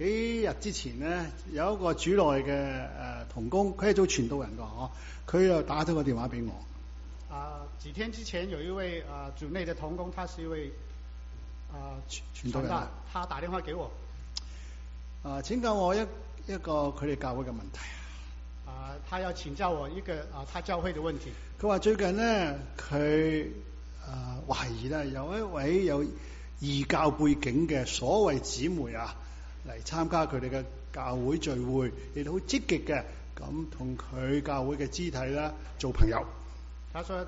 幾日之前咧，有一個主內嘅同工，佢係做傳道人㗎嗬，佢又打咗個電話俾我。 幾天之前有一位主內的同工，他是一位傳道人，他打電話給我， 請教我一個佢哋教會嘅問題。 他要請教我一個他教會嘅問題。 佢話最近咧，佢懷疑咧有一位有異教背景嘅所謂姊妹嚟參加佢哋嘅教會聚會，亦都好積極嘅咁同佢教會嘅肢體咧做朋友。 他說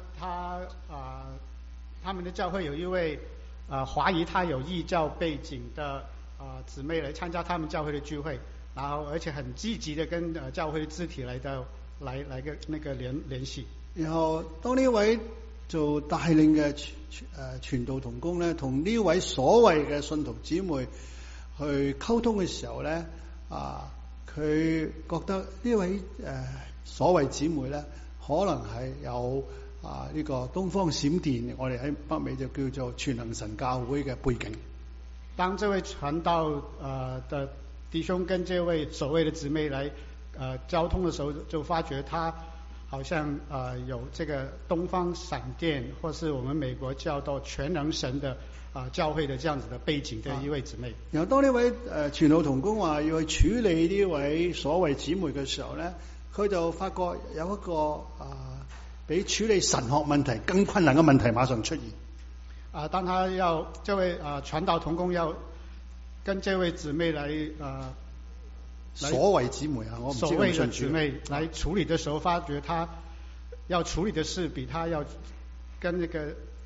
他們的教會有一位懷疑他有異教背景的姊妹來參加他們教會的聚會，然後而且很積極的跟教會的肢體來個那個聯繫。 然後當呢位做帶領嘅傳道同工咧，同呢位所謂嘅信徒姊妹去溝通嘅時候咧，佢覺得呢位所謂姊妹咧，可能係有呢個東方閃電，我哋喺北美就叫做全能神教會嘅背景。 當這位傳道的弟兄跟這位所謂的姊妹來交通的時候，就發覺他好像有這個東方閃電，或是我們美國叫做全能神的教會的這樣子的背景的一位姊妹。 然後當呢位傳道同工話要去處理呢位所謂姊妹嘅時候咧，佢就發覺有一個比處理神學問題更困難嘅問題馬上出現。 當他要這位傳道同工要跟這位姊妹來所謂姊妹我唔知佢信主。所謂的姊妹來處理的時候，發覺他要處理的事比他要跟那個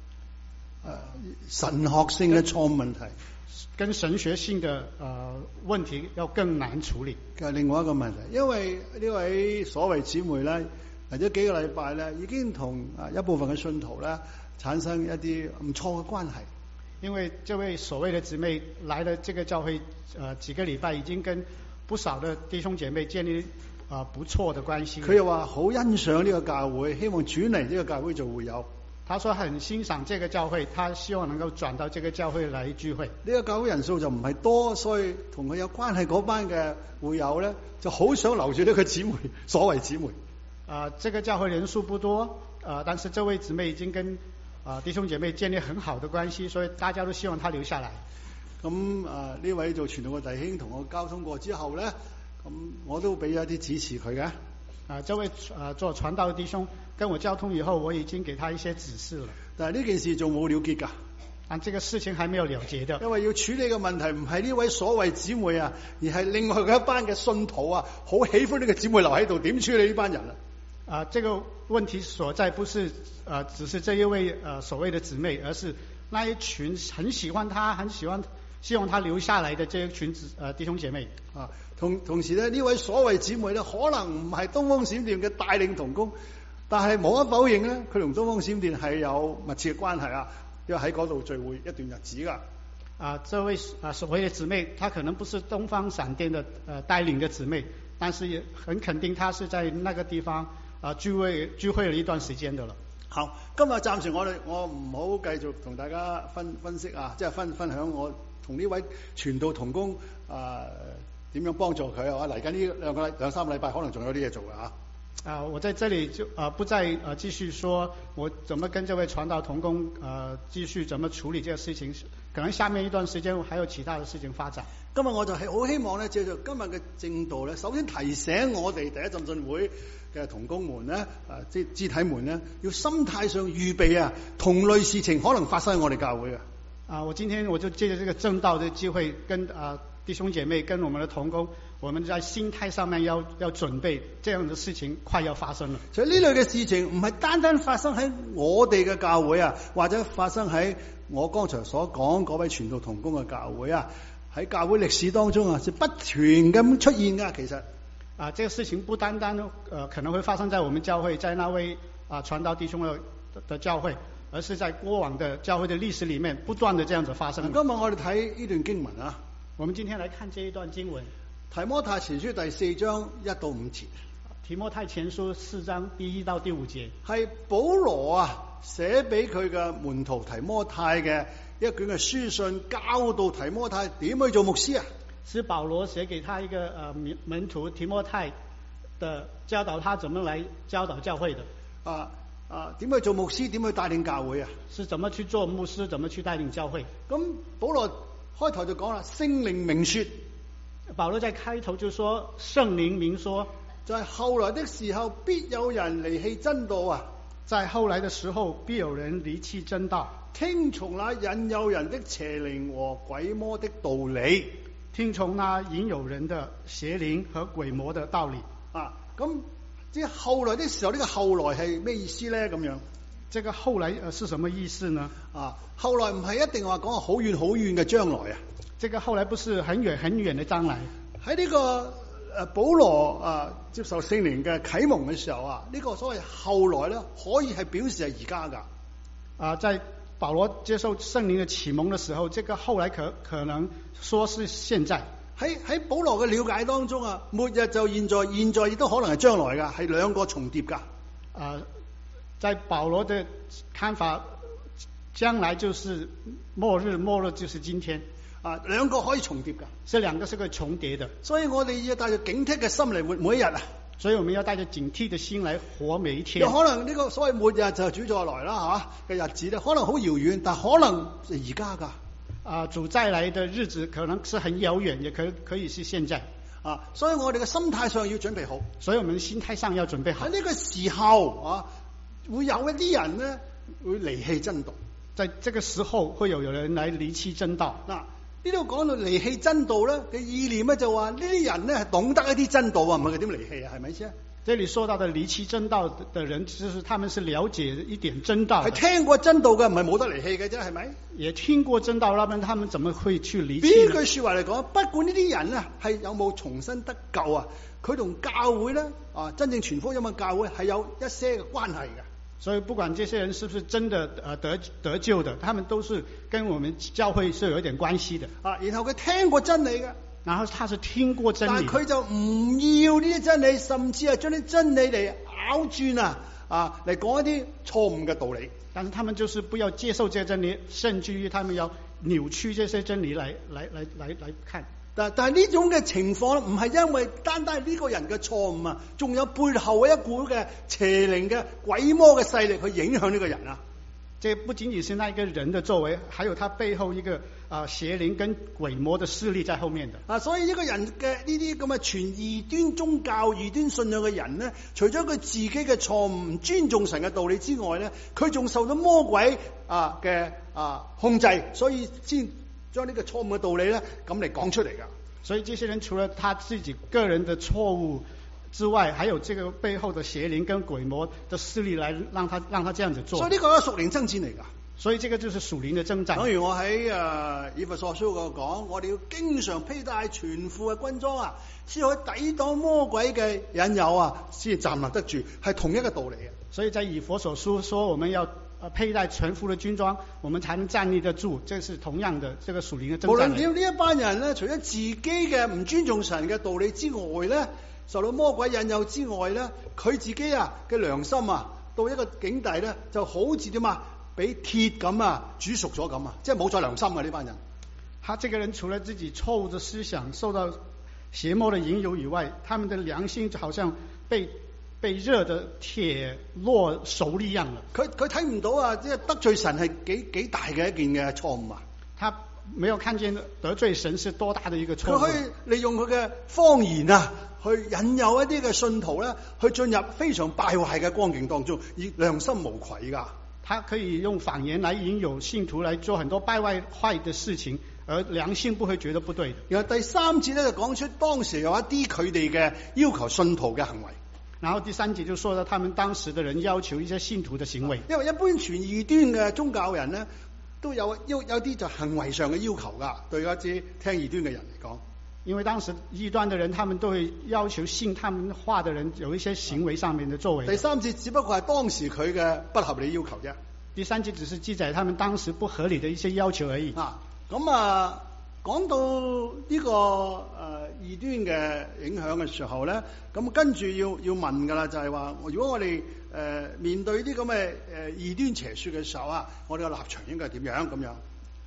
神學性嘅錯誤問題， 跟神學性的問題要更難處理。 嘅另外一個問題，因為呢位所謂姊妹咧嚟咗幾個禮拜咧，已經同一部分嘅信徒咧產生一啲唔錯嘅關係。 因為這位所謂的姊妹來了這個教會幾個禮拜，已經跟不少的弟兄姐妹建立不錯的關係。 佢又話好欣賞呢個教會，希望轉嚟呢個教會做會友。 他說很欣賞這個教會，他希望能夠轉到這個教會來聚會。 呢個教會人數就唔係多，所以同佢有關係嗰班嘅會友咧，就好想留住呢個姊妹，所謂姊妹。 這個教會人數不多，但是這位姊妹已經跟弟兄姐妹建立很好的關係，所以大家都希望他留下來。 咁呢位做傳道嘅弟兄同我交通過之後咧，咁我都俾咗一啲指示佢嘅。 這位做傳道嘅弟兄跟我交通以後，我已經給他一些指示了。 但係呢件事仲冇了結㗎。 但這個事情還沒有了結的。 因為要處理嘅問題唔係呢位所謂姊妹而係另外嘅一班嘅信徒好喜歡呢個姊妹留喺度，點處理呢班人這個問題所在不是只是這一位所謂的姊妹，而是那一群很喜歡他、希望他留下來的這一群弟兄姐妹。 同時咧，呢位所謂姊妹咧，可能唔係東方閃電嘅帶領同工，但係無可否認咧，佢同東方閃電係有密切嘅關係因為喺嗰度聚會一段日子㗎。 這位所謂的姊妹，她可能不是東方閃電的帶領的姊妹，但是也很肯定，她是在那個地方聚會了一段時間的了。 好，今日暫時我唔好繼續同大家分析即係分享我同呢位傳道同工點樣幫助佢嚟緊呢兩三個禮拜可能仲有啲嘢做㗎我在這裡就不再繼續說我怎麼跟這位傳道同工繼續怎麼處理這個事情，可能下面一段時間還有其他的事情發展。 今日我就係好希望咧，借助今日嘅正道咧，首先提醒我哋第一浸信會嘅同工們咧，肢體們咧，要心態上預備同類事情可能發生喺我哋教會我今天我就借着這個正道的機會跟弟兄姐妹跟我們的同工，我們在心態上面要準備這樣的事情快要發生了。 所以呢類嘅事情唔係單單發生喺我哋嘅教會或者發生喺我剛才所講嗰位傳道同工嘅教會喺教會歷史當中是不斷咁出現㗎。其實這個事情不單單可能會發生在我們教會，在那位傳道弟兄的教會，而是在過往的教會的歷史裡面不斷的這樣子發生。 今日我哋睇呢段經文我們今天來看這一段經文， 提摩太前書第4章1到5節。 提摩太前書4章第1到第5節， 係保羅寫俾佢嘅門徒提摩太嘅一卷嘅書信，教導提摩太點去做牧師是保羅寫給他一個門徒提摩太的教導，他怎麼來教導教會的。 點去做牧師，點去帶領教會啊？ 是怎麼去做牧師，怎麼去帶領教會？ 咁保羅開頭就講啦，聖靈明說。 保羅在開頭就說聖靈明說， 在後來的時候，必有人離棄真道啊！ 在後來的時候，必有人離棄真道， 聽從那引誘人的邪靈和鬼魔的道理。 聽從那引誘人的邪靈和鬼魔的道理。 咁即係後來的時候，呢個後來係咩意思咧？咁樣， 這個後來是什麼意思呢？ 後來唔係一定話講好遠好遠嘅將來啊。 這個後來不是很遠很遠的將來。 喺呢個保羅接受聖靈嘅啟蒙嘅時候呢個所謂後來咧，可以係表示係而家噶。 在保羅接受聖靈嘅啟蒙嘅時候，這個後來可能說是現在。 喺保羅嘅了解當中末日就現在，現在亦都可能係將來噶，係兩個重疊噶。 在保羅的看法，將來就是末日，末日就是今天。 兩個可以重疊噶， 這兩個是可以重疊的， 所以我哋要帶住警惕嘅心嚟活每一日啊！ 所以我們要帶着警惕的心來活每一天。 有可能呢個所謂末日就主再來啦嘅日子咧，可能好遙遠，但可能係而家噶。 主再來的日子可能是很遙遠，也可以是現在。 所以我哋嘅心態上要準備好。 所以我們心態上要準備好。 喺呢個時候會有一啲人咧會離棄真道。 在這個時候會有人來離棄真道。 呢度講到離棄真道咧嘅意念咧，就話呢啲人咧係懂得一啲真道唔係佢點離棄係咪先？ 這裏說到的離棄真道的人，就是他們是了解一點真道， 係聽過真道嘅，唔係冇得離棄嘅啫，係咪？ 也聽過真道，他們怎麼會去離棄呢？ 呢句說話嚟講，不管呢啲人係有冇重新得救佢同教會咧真正傳福音嘅教會係有一些嘅關係嘅。 所以不管這些人是不是真的得救的，他們都是跟我們教會是有一點關係的。 然後佢聽過真理嘅， 然後他是聽過真理， 但佢就唔要呢啲真理，甚至係將啲真理嚟拗轉嚟講一啲錯誤嘅道理。 但是他們就是不要接受這些真理，甚至於他們要扭曲這些真理來看。 但係呢種嘅情況唔係因為單單係呢個人嘅錯誤仲有背後一股嘅邪靈嘅鬼魔嘅勢力去影響呢個人這不僅僅是那一個人的作為，還有他背後一個邪靈跟鬼魔的勢力在後面的。 所以一個人嘅呢啲咁嘅傳異端宗教、異端信仰嘅人呢，除咗佢自己嘅錯誤唔尊重神嘅道理之外呢，佢仲受到魔鬼嘅控制，所以先將呢個錯誤嘅道理咧咁嚟講出嚟噶。 所以這些人除了他自己個人的錯誤之外，還有這個背後的邪靈跟鬼魔的勢力來讓他這樣子做。 所以呢個係屬靈爭戰嚟噶。 所以這個就是屬靈的爭戰。 等於我喺以弗所書嗰度講，我哋要經常披戴全副嘅軍裝先可以抵擋魔鬼嘅引誘先站立得住，係同一個道理嘅。 所以在以弗所書說我們要佩戴全副的軍裝，我們才能站立得住，這是同樣的這個屬靈的爭戰。 無論點呢一班人咧，除咗自己嘅唔尊重神嘅道理之外咧，受到魔鬼引誘之外咧，佢自己嘅良心到一個境地咧，就好似點俾鐵咁煮熟咗咁即係冇再良心嘅呢班人。 他這個人除了自己錯誤的思想受到邪魔的引誘以外，他們的良心就好像被熱的鐵烙熟了一樣了。 佢睇唔到即係得罪神係幾大嘅一件嘅錯誤他沒有看見得罪神是多大的一個錯誤。 佢可以利用佢嘅謊言去引誘一啲嘅信徒咧，去進入非常敗壞嘅光景當中，而良心無愧噶。 他可以用謊言來引誘信徒來做很多敗壞的事情，而良心不會覺得不對的。 然後第三節咧就講出當時有一啲佢哋嘅要求信徒嘅行為。 然後第三節就說到他們當時的人要求一些信徒的行為。 因為一般傳異端嘅宗教人呢，都有啲就行為上嘅要求噶，對一啲聽異端嘅人嚟講。 因為當時異端的人，他們都會要求信他們話的人有一些行為上面的作為。 第三節只不過係當時佢嘅不合理要求啫。 第三節只是記載他們當時不合理的一些要求而已。 咁講到呢個異端嘅影響嘅時候咧，咁跟住要問噶啦，就係話如果我哋面對啲咁嘅異端邪說嘅時候我哋嘅立場應該係點樣咁樣？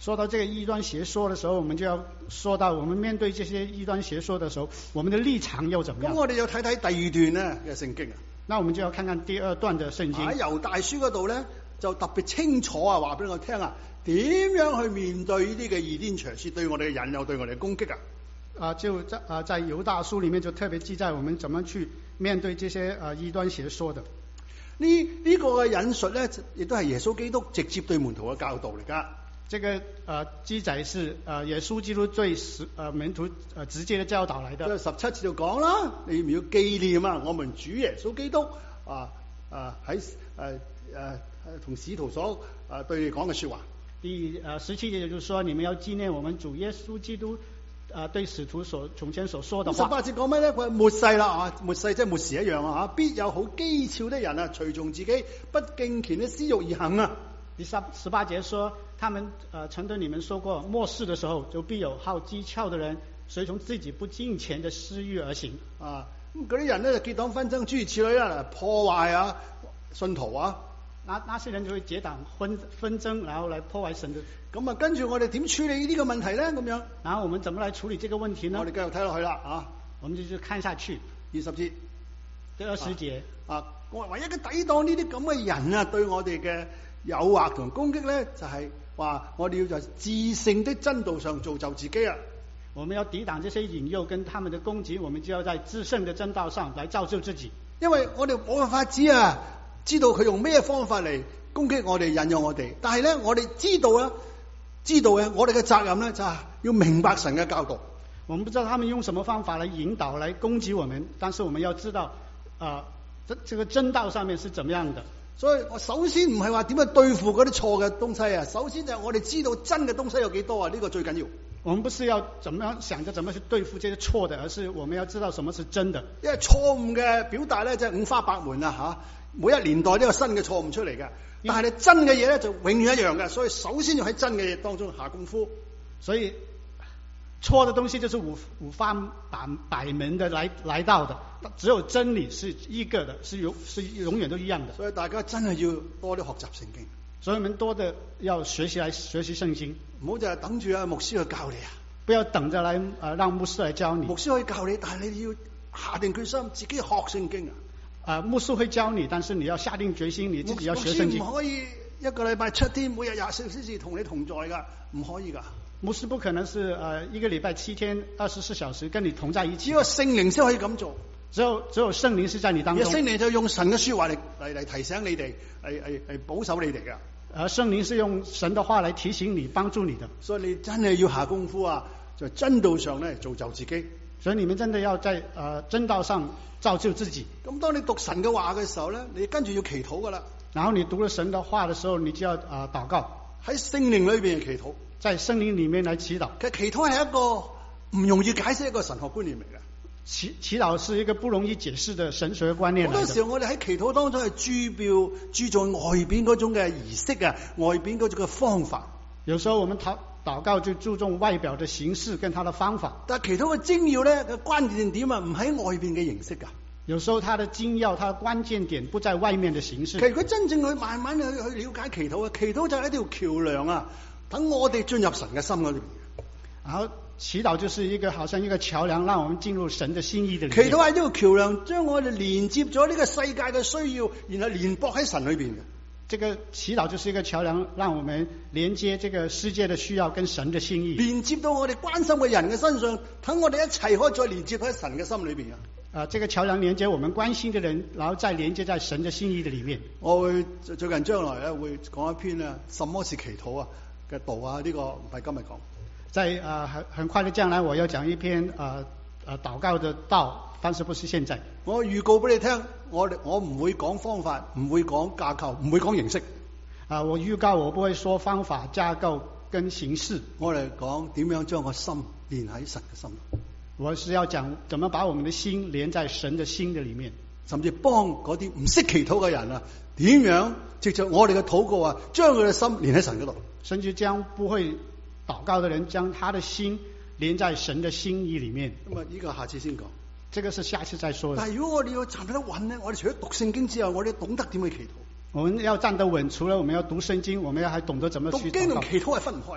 說到這個異端邪說的時候，我們就要說到我們面對這些異端邪說的時候，我們的立場又怎麼樣？ 咁我哋要睇睇第二段咧嘅聖經啊。 那我們就要看看第二段的聖經。 喺猶大書嗰度咧，就特別清楚啊，話俾我聽啊，點樣去面對呢啲嘅異端邪說對我哋嘅引誘，對我哋嘅攻擊啊。 在猶大書裏面就特別記載我們怎麼去面對這些異端邪說的。 呢個嘅引述咧，亦都係耶穌基督直接對門徒嘅教導嚟噶。 這個記載是耶穌基督對門徒直接的教導來的。 17節就講啦，你唔要紀念啊，我們主耶穌基督喺同使徒所對你講嘅說話。 第17節就是說，你們要紀念我們主耶穌基督對使徒從前所說的話。 18節講咩咧？佢話末世啦啊，末世即係末時一樣啊，必有好譏誚的人啊，隨從自己不敬虔的私欲而行啊。 第18節說，他們曾對你們說過，末世的時候就必有好譏誚的人，隨從自己不敬虔的私欲而行啊。咁嗰啲人咧就結黨紛爭，諸如此類啦，破壞啊信徒啊。 那些人就會結黨紛爭，然後來破壞神的。 咁啊，跟住我哋點處理呢個問題咧？咁樣， 然後我們怎麼來處理這個問題呢？ 我哋繼續睇落去啦啊！ 我們就看下去 20節， 第20節我唯一嘅抵擋呢啲咁嘅人啊，對我哋嘅誘惑同攻擊咧，就係話我哋要在至聖的真道上造就自己啊！ 我們要抵擋這些引誘跟他們的攻擊，我們就要在至聖的真道上來造就自己。 因為我哋冇辦法知啊，知道佢用咩方法嚟攻擊我哋、引誘我哋，但係咧我哋知道嘅，我哋嘅責任咧就係要明白神嘅教導。 我們不知道他們用什麼方法來引導、來攻擊我們，但是我們要知道這個真道上面是怎麼樣的。 所以我首先唔係話點樣對付嗰啲錯嘅東西啊，首先就係我哋知道真嘅東西有幾多啊，呢個最緊要。 我們不是要怎麼樣想着怎麼去對付這些錯的，而是我們要知道什麼是真的。 因為錯誤嘅表達咧，就係五花八門啊吓，每一年代都有新嘅錯誤出嚟嘅。但係你真嘅嘢咧，就永遠一樣嘅。所以首先要喺真嘅嘢當中下功夫。 所以錯的東西就是五花百門的來到的，只有真理是一個的，是永遠都一樣的。 所以大家真係要多啲學習聖經。 所以我們多的要學習聖經， 唔好就係等住牧師去教你啊！ 不要等着來讓牧師來教你。 牧師可以教你，但係你要下定決心自己學聖經啊！ 牧師會教你，但是你要下定決心，你自己要學聖經。 牧師唔可以一個禮拜7天，每日24小時同你同在噶，唔可以噶。 牧師不可能是一個禮拜7天24小時跟你同在一起。 只有聖靈先可以咁做。 只有聖靈是在你當中。 聖靈就用神嘅說話嚟提醒你哋，嚟保守你哋噶。 聖靈是用神的話來提醒你、幫助你的。 所以你真係要下功夫啊，在真道上咧造就自己。 所以你們真的要在真道上造就自己。 咁當你讀神嘅話嘅時候咧，你跟住要祈禱噶啦。 然後你讀了神的話的時候，你就要禱告。 喺聖靈裏邊祈禱， 在聖靈裏面來祈禱。 其實祈禱係一個唔容易解釋一個神學觀念嚟嘅。 祈禱是一個不容易解釋的神學觀念。 好多時候我哋喺祈禱當中係注重外邊嗰種嘅儀式啊，外邊嗰種嘅方法。 有時候我們禱告就注重外表的形式跟它的方法。 但係祈禱嘅精要咧，個關鍵點啊，唔喺外邊嘅形式噶。 有時候它的精要，它的關鍵點不在外面的形式。 其實佢真正去慢慢去了解祈禱啊，祈禱就係一條橋樑啊，等我哋進入神嘅心嗰裏邊。 然後祈禱就是一個好像一個橋樑，讓我們進入神的心意的裏面。 祈禱係呢個橋樑，將我哋連接咗呢個世界嘅需要，然後連駁喺神裏邊嘅。 這個祈禱就是一個橋樑，讓我們連接這個世界的需要跟神的心意， 連接到我哋關心嘅人嘅身上，等我哋一齊可以再連接喺神嘅心裏邊啊！ 這個橋樑連接我們關心的人，然後再連接在神的心意的裏面。 我會最近將來咧會講一篇啊，什麼是祈禱啊嘅道啊，呢個唔係今日講。 在很快的將來，我要講一篇禱告的道，但是不是現在。 我預告俾你聽，我唔會講方法，唔會講架構，唔會講形式。 我預告我不會說方法、架構跟形式。 我哋講點樣將個心連喺神嘅心度。 我是要講怎麼把我們的心連在神的心的裏面， 甚至幫嗰啲唔識祈禱嘅人啊，點樣藉着我哋嘅禱告啊，將佢嘅心連喺神嗰度。 甚至將不會禱告的人將他的心連在神的心意裏面。 咁啊，呢個下次先講。 這個是下次再說的。 但係如果我哋要站得穩呢，我哋除咗讀聖經之後，我哋懂得點去祈禱。 我們要站得穩，除了我們要讀聖經，我們要還懂得怎麼去禱告。 讀經同祈禱係分唔開嘅。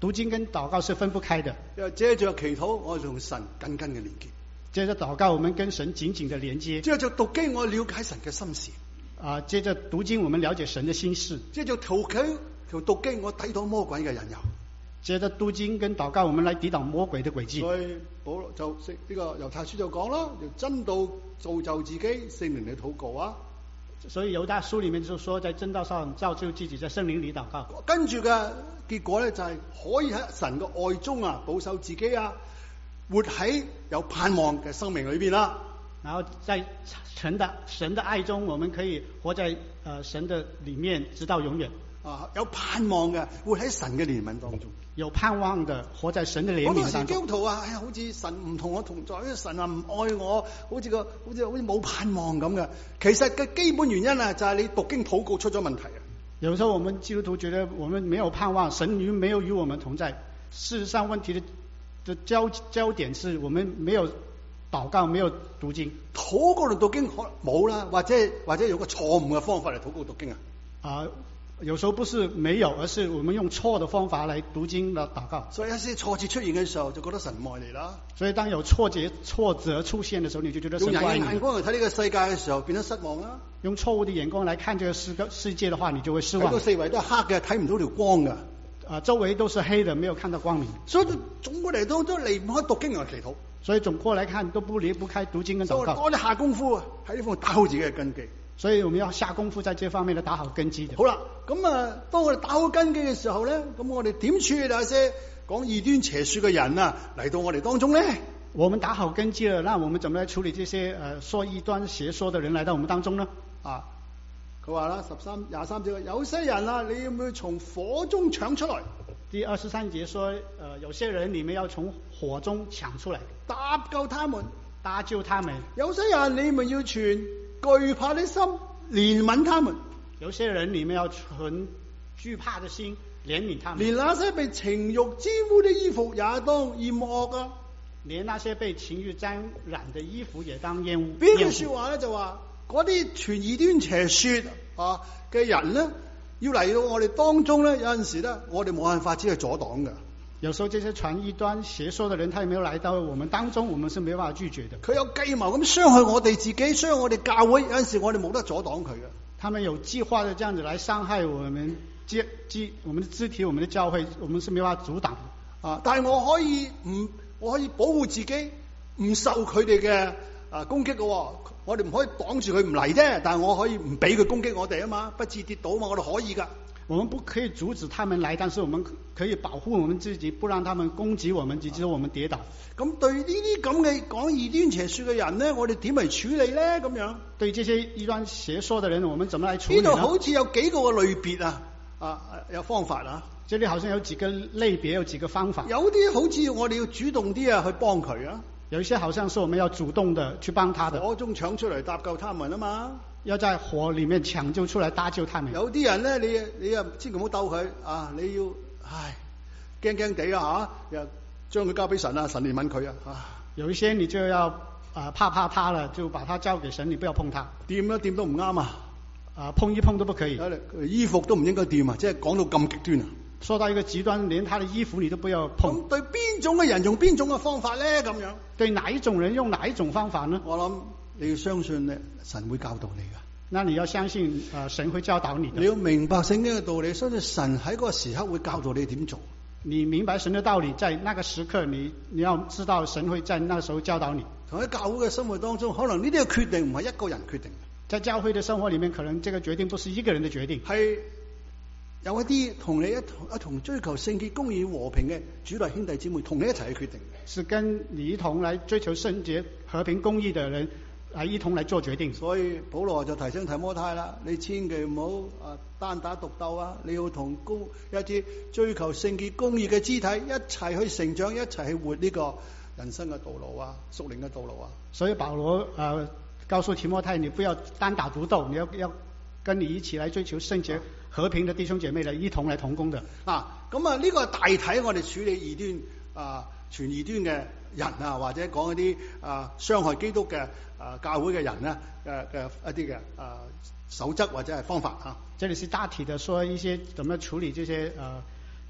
讀經跟禱告是分不開的。 因為借着祈禱，我哋同神緊緊嘅連結； 接着禱告，我們跟神緊緊的連接； 借着讀經，我了解神嘅心事； 接着讀經，我們了解神的心事； 借着讀經，我抵擋魔鬼嘅引誘； 接着讀經跟禱告，我們來抵擋魔鬼的詭計。 所以保羅就呢個猶太書就講啦，要真道造就自己，聖靈嚟禱告啊。 所以猶大書裏面就說，在真道上造就自己，在聖靈裏禱告。 跟住嘅結果咧，就係可以喺神嘅愛中啊，保守自己啊，活喺有盼望嘅生命裏邊啦。 然後在神的愛中，我們可以活在神的裏面，直到永遠。 有盼望嘅，活喺神嘅憐憫當中。 有盼望的，活在神的憐憫當中。 好多時基督徒啊，好似神唔同我同在，神啊唔愛我，好似冇盼望咁嘅。其實嘅基本原因啊，就係你讀經禱告出咗問題啊。 有時候我們基督徒覺得我們沒有盼望，神沒有與我們同在。事實上，問題的焦點是我們沒有禱告，沒有讀經。 禱告同讀經冇啦，或者用個錯誤嘅方法嚟禱告讀經啊。 有時候不是沒有，而是我們用錯的方法來讀經來禱告。 所以有些挫折出現嘅時候，就覺得神唔愛你啦。 所以當有挫折出現的時候，你就覺得神不愛你。 用人嘅眼光嚟睇呢個世界嘅時候，變得失望啦。用錯誤的眼光來看這個世界的話，你就會失望。 睇到四圍都係黑嘅，睇唔到條光嘅。 周圍都是黑的，沒有看到光明。 所以總括嚟講，都離唔開讀經同祈禱。 所以總括來看，都不離不開讀經跟禱告。 我哋下功夫喺呢方面打好自己嘅根基。 所以我們要下功夫在這方面的打好根基的。 好啦，咁當我哋打好根基嘅時候咧，咁我哋點處理那些講異端邪說嘅人啊嚟到我哋當中咧？ 我們打好根基了，那我們怎麼來處理這些說異端邪說的人來到我們當中呢？ 佢話啦，23節，有些人啊，你要唔要從火中搶出來？ 第23節說，有些人你們要從火中搶出來， 搭救他們。有些人你們要存懼怕的心，憐憫他們。 有些人你們要存懼怕的心，憐憫他們。 連那些被情欲沾污的衣服也當厭惡啊！ 連那些被情欲沾染的衣服也當厭惡。 邊句說話咧就話，嗰啲傳異端邪說嘅人咧，要嚟到我哋當中咧，有陣時咧，我哋冇辦法只係阻擋嘅。 有時候這些傳異端邪說的人，他也沒有來到我們當中，我們是沒辦法拒絕的。 佢有計謀咁傷害我哋自己，傷害我哋教會，有陣時我哋冇得阻擋佢嘅。 他們有計劃的這樣子來傷害我們我們的肢體，我們的教會，我們是沒辦法阻擋的。 但係我可以保護自己，唔受佢哋嘅攻擊嘅。我哋唔可以擋住佢唔嚟啫，但係我可以唔俾佢攻擊我哋啊嘛，不致跌倒嘛，我哋可以噶。 我們不可以阻止他們來，但是我們可以保護我們自己，不讓他們攻擊我們，以致我們跌倒。 咁對呢啲咁嘅講異端邪說嘅人呢，我哋點嚟處理呢？咁樣對這些異端邪說的人，我們怎麼來處理呢？ 呢度好似有幾個嘅類別有方法啊。 這裏好像有幾個類別，有幾個方法。 有啲好似我哋要主動啲去幫佢啊。 有一些好像是我們要主動的去幫他的。 火中搶出嚟搭救他們啊嘛。 要在火裏面搶救出來搭救他們。 有啲人咧，你啊千祈唔好鬥佢啊！你要驚驚地啊吓，又將佢交俾神啊，神憐憫佢啊。 有一些你就要怕他了，就把他交給神，你不要碰他。 掂一掂都唔啱啊！ 碰一碰都不可以。 衣服都唔應該掂啊！即係講到咁極端啊！ 說到一個極端，連他的衣服你都不要碰。 咁對邊種嘅人用邊種嘅方法咧？咁樣對哪一種人用哪一種方法呢？ 我諗你要相信咧，神會教導你噶。 那你要相信神會教導你的。 你要明白聖經嘅道理，相信神喺嗰個時刻會教導你點做。 你明白神的道理，在那個時刻你要知道神會在那個時候教導你。 同喺教會嘅生活當中，可能呢啲嘅決定唔係一個人決定。 在教會的生活裏面，可能這個決定不是一個人的決定， 係有一啲同你一同追求聖潔、公義、和平嘅主內兄弟姊妹同你一齊去決定。 是跟你一同來追求聖潔、和平、公義的人一同來做決定。所以保羅就提醒提摩太啦，你千祈唔好單打獨鬥啊！你要同一啲追求聖潔、公義嘅肢體一齊去成長，一齊去活呢個人生嘅道路啊，屬靈嘅道路啊。 所以保羅告訴提摩太，你不要單打獨鬥，你要跟你一起來追求聖潔、和平的弟兄姐妹來一同來同工的。 咁呢個大體我哋處理異端傳異端嘅人啊，或者講一啲傷害基督嘅教會嘅人咧嘅一啲嘅守則或者係方法啊。 這裏是大體的說一些怎麼處理這些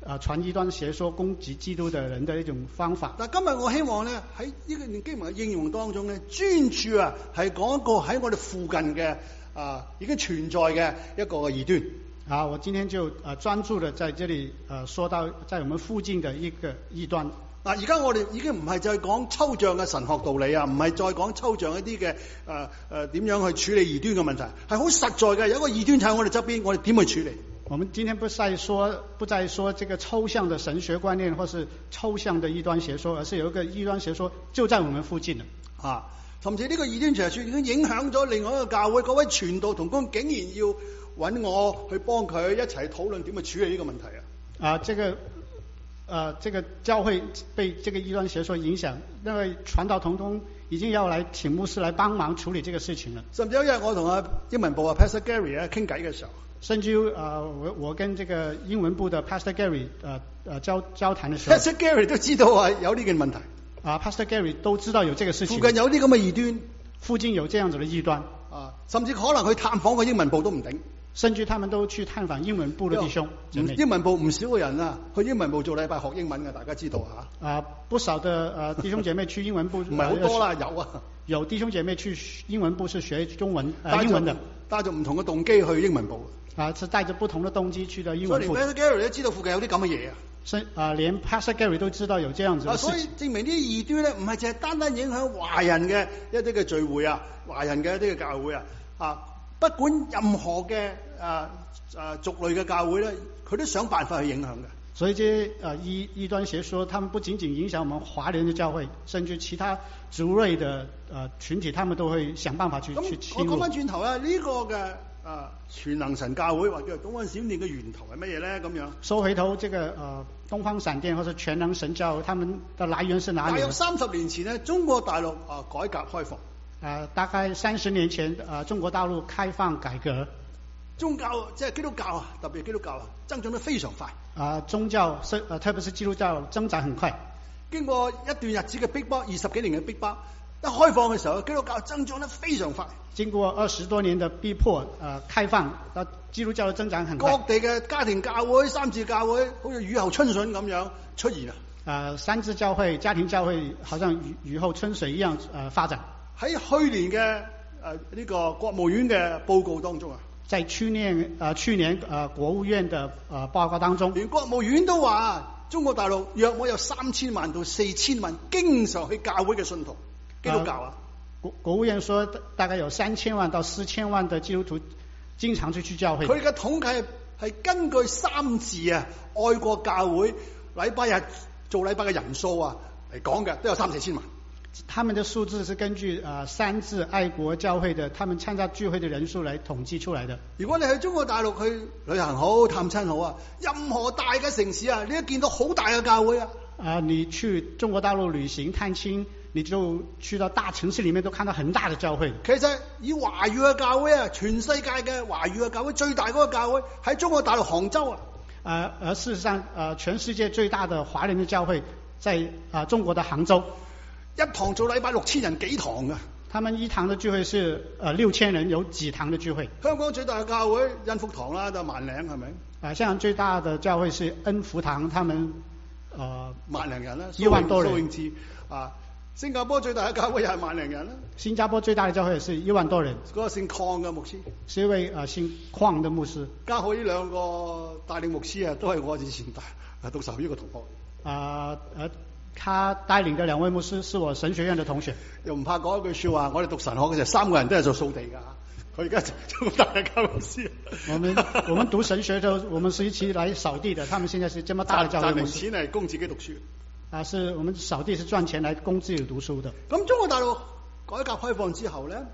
傳異端邪說攻擊基督的人的一種方法。 但今日我希望咧喺呢個經文嘅應用當中咧，專注係講一個喺我哋附近嘅已經存在嘅一個異端。 我今天就專注的在這裏說到在我們附近的一個異端。 而家我哋已經唔係再講抽象嘅神學道理唔係再講抽象一啲嘅點樣去處理異端嘅問題，係好實在嘅。有一個異端喺我哋側邊，我哋點去處理？ 我們今天不再說這個抽象的神學觀念，或是抽象的異端邪說，而是有一個異端邪說就在我們附近了。 甚至呢個異端邪說已經影響咗另外一個教會，嗰位傳道同工竟然要揾我去幫佢一齊討論點去處理呢個問題這個教會被這個異端邪說影響，那位傳道同工已經要來請牧師來幫忙處理這個事情了。 甚至有一日我同英文部Pastor Gary 傾偈嘅時候， 甚至我跟這個英文部的 Pastor Gary 交談的時候 ，Pastor Gary 都知道有呢件問題。 Pastor Gary 都知道有這個事情。 附近有啲咁嘅異端， 附近有這樣子的異端。 甚至可能去探訪個英文部都唔定。 甚至他們都去探訪英文部的弟兄。 英文部唔少嘅人去英文部做禮拜學英文嘅，大家知道不少的弟兄姐妹去英文部， 唔係好多啦， 有弟兄姐妹去英文部是學中文英文的， 帶着唔同嘅動機去英文部。 是帶着不同的動機去到英文部。 所以連 Pastor Gary 都知道附近有啲咁嘅嘢連 Pastor Gary 都知道有這樣子的事情。 所以證明啲異端咧，唔係淨係單單影響華人嘅一啲嘅聚會華人嘅一啲嘅教會不管任何嘅族類嘅教會咧，佢都想辦法去影響嘅。 所以這異端邪說，他們不僅僅影響我們華人的教會，甚至其他族類的群體，他們都會想辦法去侵入。 我講翻轉頭呢個嘅全能神教會或者東方閃電嘅源頭係乜嘢咧？咁樣收回頭，這個東方閃電或者全能神教，他們的來源是哪裡？ 大約30年前呢，中國大陸改革開放。 大概30年前，中國大陸開放改革， 宗教即係基督教特別基督教增長得非常快。 宗教特別是基督教增長很快。 經過一段日子嘅逼迫，20幾年嘅逼迫，一開放嘅時候，基督教增長得非常快。 經過20多年的逼迫，開放，基督教的增長很快。 各地嘅家庭教會、三自教會，好似雨後春筍咁樣出現三自教會、家庭教會，好像雨後春水一樣發展。 喺去年嘅呢個國務院嘅報告當中在去年國務院的報告當中， 連國務院都話中國大陸約莫有3000萬到4000萬經常去教會嘅信徒，基督教國務院說大概有3000萬到4000萬的基督徒經常去教會。 佢哋嘅統計係根據三自愛國教會禮拜日做禮拜嘅人數嚟講嘅，都有3、4千萬。 他們的數字是根據三自愛國教會的他們參加聚會的人數來統計出來的。 如果你去中國大陸去旅行好、探親好任何大嘅城市你都見到好大嘅教會你去中國大陸旅行探親，你就去到大城市裏面都看到很大的教會。 其實以華語嘅教會全世界嘅華語嘅教會最大嗰個教會喺中國大陸杭州而事實上全世界最大的華人的教會在中國的杭州。 一堂做禮拜6000人幾堂㗎？ 他們一堂的聚會是6000人，有幾堂的聚會。 香港最大嘅教會恩福堂啦，就萬零係咪？ 香港最大的教會是恩福堂，他們萬零人啦 ，1萬多人。 蘇永智新加坡最大嘅教會又係萬零人啦。 新加坡最大的教會是1萬多人。 嗰個姓鄺嘅牧師， 是一位姓鄺的牧師。 加好呢兩個帶領牧師都係我以前讀神學院嘅同學。 他帶領的2位牧師是我神學院的同學。 又唔怕講一句說話，我哋讀神學嘅時候3個人都係做掃地㗎。佢而家做大嘅教牧師。 我們讀神學的時候，我們是一起來掃地的。他們現在是這麼大的教會牧師。賺錢嚟供自己讀書。 是我們掃地是賺錢來供自己讀書的。 咁中國大陸改革開放之後咧，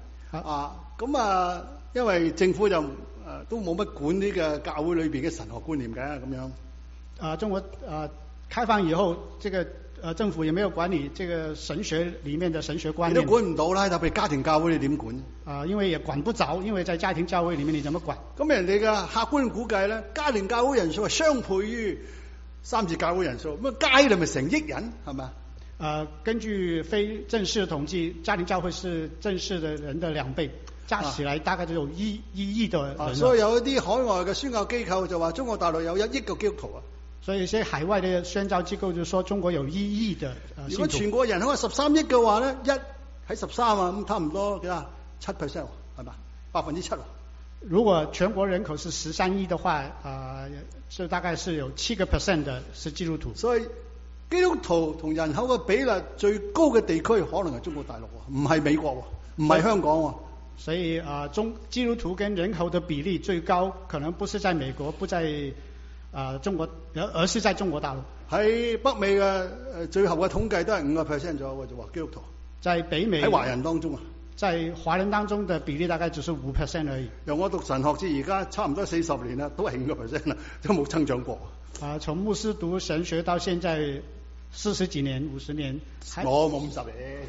因為政府就都冇乜管呢個教會裏邊嘅神學觀念嘅咁樣。 中國開放以後，這個政府也沒有管理這個神學裏面的神學觀念。 你都管唔到啦，特別家庭教會你點管？ 因為也管不着，因為在家庭教會裏面你怎麼管？ 咁人哋嘅客觀估計咧，家庭教會人數係相配於三自教會人數，咁街裏咪成億人係咪？ 根據非正式的統計，家庭教會是正式的人的2倍，加起來大概就有1億的人。 所以有一啲海外嘅宣教機構就話中國大陸有1億個基督徒所以有些海外的宣教機構就說中國有1億的如果全國人口係13億嘅話咧，1喺13啊，咁差唔多幾啊7%係嘛？7%。 如果全國人口是13億的話，就大概是有7% 的是基督徒。 所以基督徒同人口嘅比例最高嘅地區可能係中國大陸喎，唔係美國喎，唔係香港喎。 所以基督徒跟人口的比例最高，可能不是在美國，不在中國，而是在中國大陸。 喺北美嘅最後嘅統計都係5% 左右嘅啫喎，基督徒。 在北美喺華人當中啊， 在華人當中的比例大概只是5% 而已。 由我讀神學至而家差唔多40年啦，都係5% 啦，都冇增長過。 從牧師讀神學到現在40幾年、50年， 我冇50年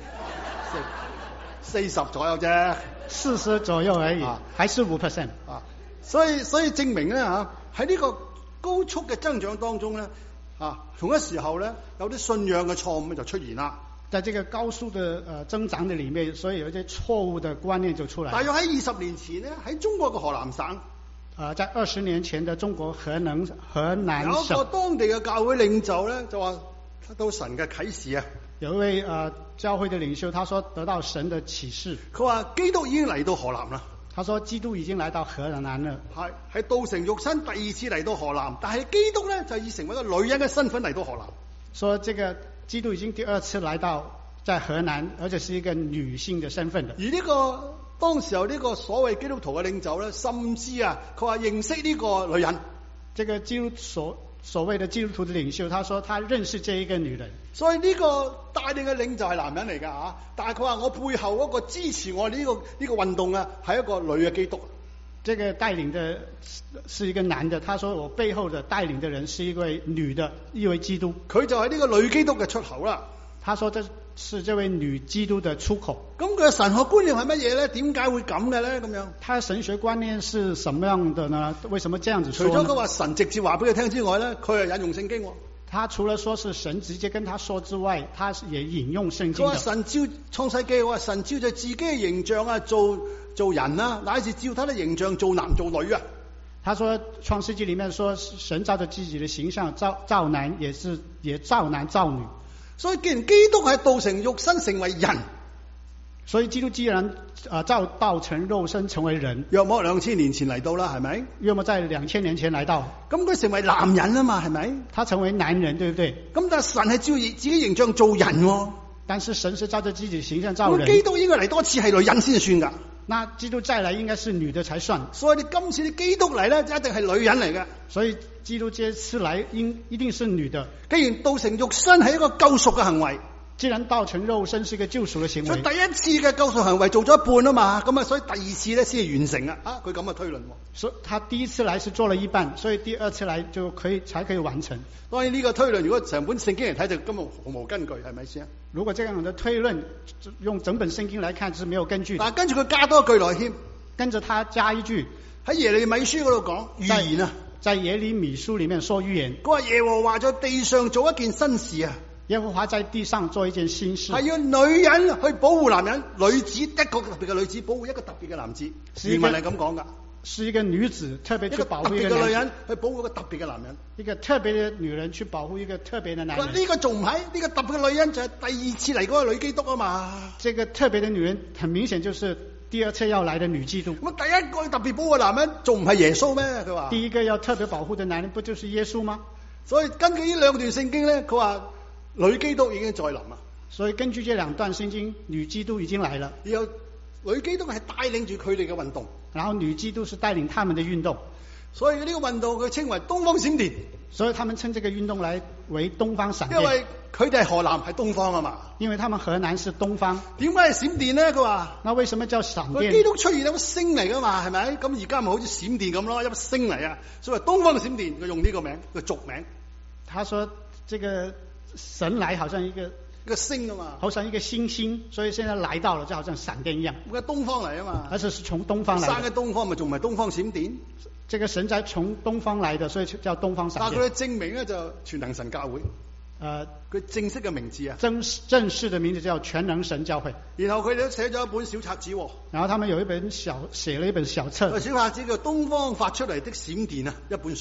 ，40左右啫 ，40左右而已，還是5% 啊。所以證明咧嚇，喺呢個高速嘅增長當中咧同一時候咧有啲信仰嘅錯誤就出現啦。 在這個高速的增長的裡面，所以有一些錯誤的觀念就出來。 大約喺20年前咧，喺中國嘅河南省， 在20年前的中國河南省， 有一個當地嘅教會領袖咧就話得到神嘅啟示啊。 有一位教會的領袖，他說得到神的啟示。 佢話基督已經嚟到河南啦。 他說基督已經來到河南了。 係道成肉身第2次嚟到河南，但係基督咧就以成為一個女人嘅身份嚟到河南。 說這個基督已經第2次來到在河南，而且是一個女性的身份的。 而呢個當時候呢個所謂基督徒嘅領袖咧，甚至佢話認識呢個女人。 這個所謂的基督徒的領袖，他說他認識這一個女人。 所以呢個帶領嘅領袖係男人嚟㗎，但係佢話我背後嗰個支持我呢個運動係一個女嘅基督。 這個帶領的是一個男的，他說我背後的帶領的人是一位女的，一位基督。 佢就係呢個女基督嘅出口啦。 他說這是這位女基督的出口。 咁佢嘅神學觀念係乜嘢咧？點解會咁嘅咧？咁樣， 他神學觀念是什麼樣的呢？為什麼這樣子說呢？ 除咗佢話神直接話俾佢聽之外咧，佢係引用聖經。 他除了說是神直接跟他說之外，他也引用聖經。 佢話神照創世記，話神照着自己嘅形象做人乃是照他的形象做男做女啊。 他說創世記裏面說神照着自己的形象造男，也造男造女。 所以既然基督係道成肉身成為人， 所以基督既然道成肉身成為人， 約莫2000年前嚟到啦，係咪？ 約莫在2000年前來到， 咁佢成為男人啊嘛，係咪？ 他成為男人，對不對？ 咁但係神係照自己形象做人， 但是神是照着自己形象造人。 基督應該嚟多次係女人先算噶。 那基督再來應該是女的才算。 所以你今次啲基督嚟咧，就一定係女人嚟嘅。 所以基督這次來一定是女的。 既然道成肉身係一個救贖嘅行為， 既然道成肉身是一個救贖嘅行為， 所以第一次嘅救贖行為做咗一半啊嘛，咁所以第2次咧先係完成啊。佢咁嘅推論。 所以他第1次來是做了一半，所以第2次來就才可以完成。 當然呢個推論如果成本聖經嚟睇就根本毫無根據，係咪先？ 如果這樣的推論用整本聖經來看是沒有根據的。 但跟住佢加多一句落添， 跟着他加一句喺耶利米書嗰度講預言啊， 在耶利米書裏面說預言。 佢話耶和華在地上做一件新事啊。 耶和華在地上做一件新事， 係要女人去保護男人，女子一個特別嘅女子保護一個特別嘅男子。原文係咁講噶， 是一個女子特別去保護一個特別嘅女人去保護一個特別嘅男人， 一個特別嘅女人去保護一個特別嘅男人。 呢個仲唔係呢個特別嘅女人就係第2次嚟嗰個女基督啊嘛。 這個特別嘅女人很明顯就是第2次要來的女基督。 咁第一個特別保護嘅男人仲唔係耶穌咩？佢話第一個要特別保護嘅男人不就是耶穌嗎？ 所以根據呢2段聖經咧，佢話女基督已經再臨啦。 所以根據這2段聖經，女基督已經來了。 然後女基督係帶領住佢哋嘅運動， 然後女基督是帶領他們的運動。 所以呢個運動佢稱為東方閃電。 所以他們稱這個運動來為東方閃電。 因為佢哋係河南係東方啊嘛。 因為他們河南是東方。 點解係閃電咧？佢話那為什麼叫閃電？ 基督出現有個星嚟噶嘛，係咪？咁而家咪好似閃電咁咯，一個星嚟啊，所以東方閃電佢用呢個名，個俗名。 他說這個神來好像一個星啊嘛， 好像一個星星，所以現在來到了就好像閃電一樣。 咁東方嚟啊嘛， 而且是從東方來的。 生喺東方咪仲唔係東方閃電？ 這個神在從東方來的，所以叫東方閃電。 但佢嘅正名咧就全能神教會。佢正式嘅名字啊， 正式的名字叫全能神教會。 然後佢哋都寫咗一本小冊子。 然後他們有一本寫了一本小冊。 小冊子叫《東方發出嚟的閃電》啊，一本書啊。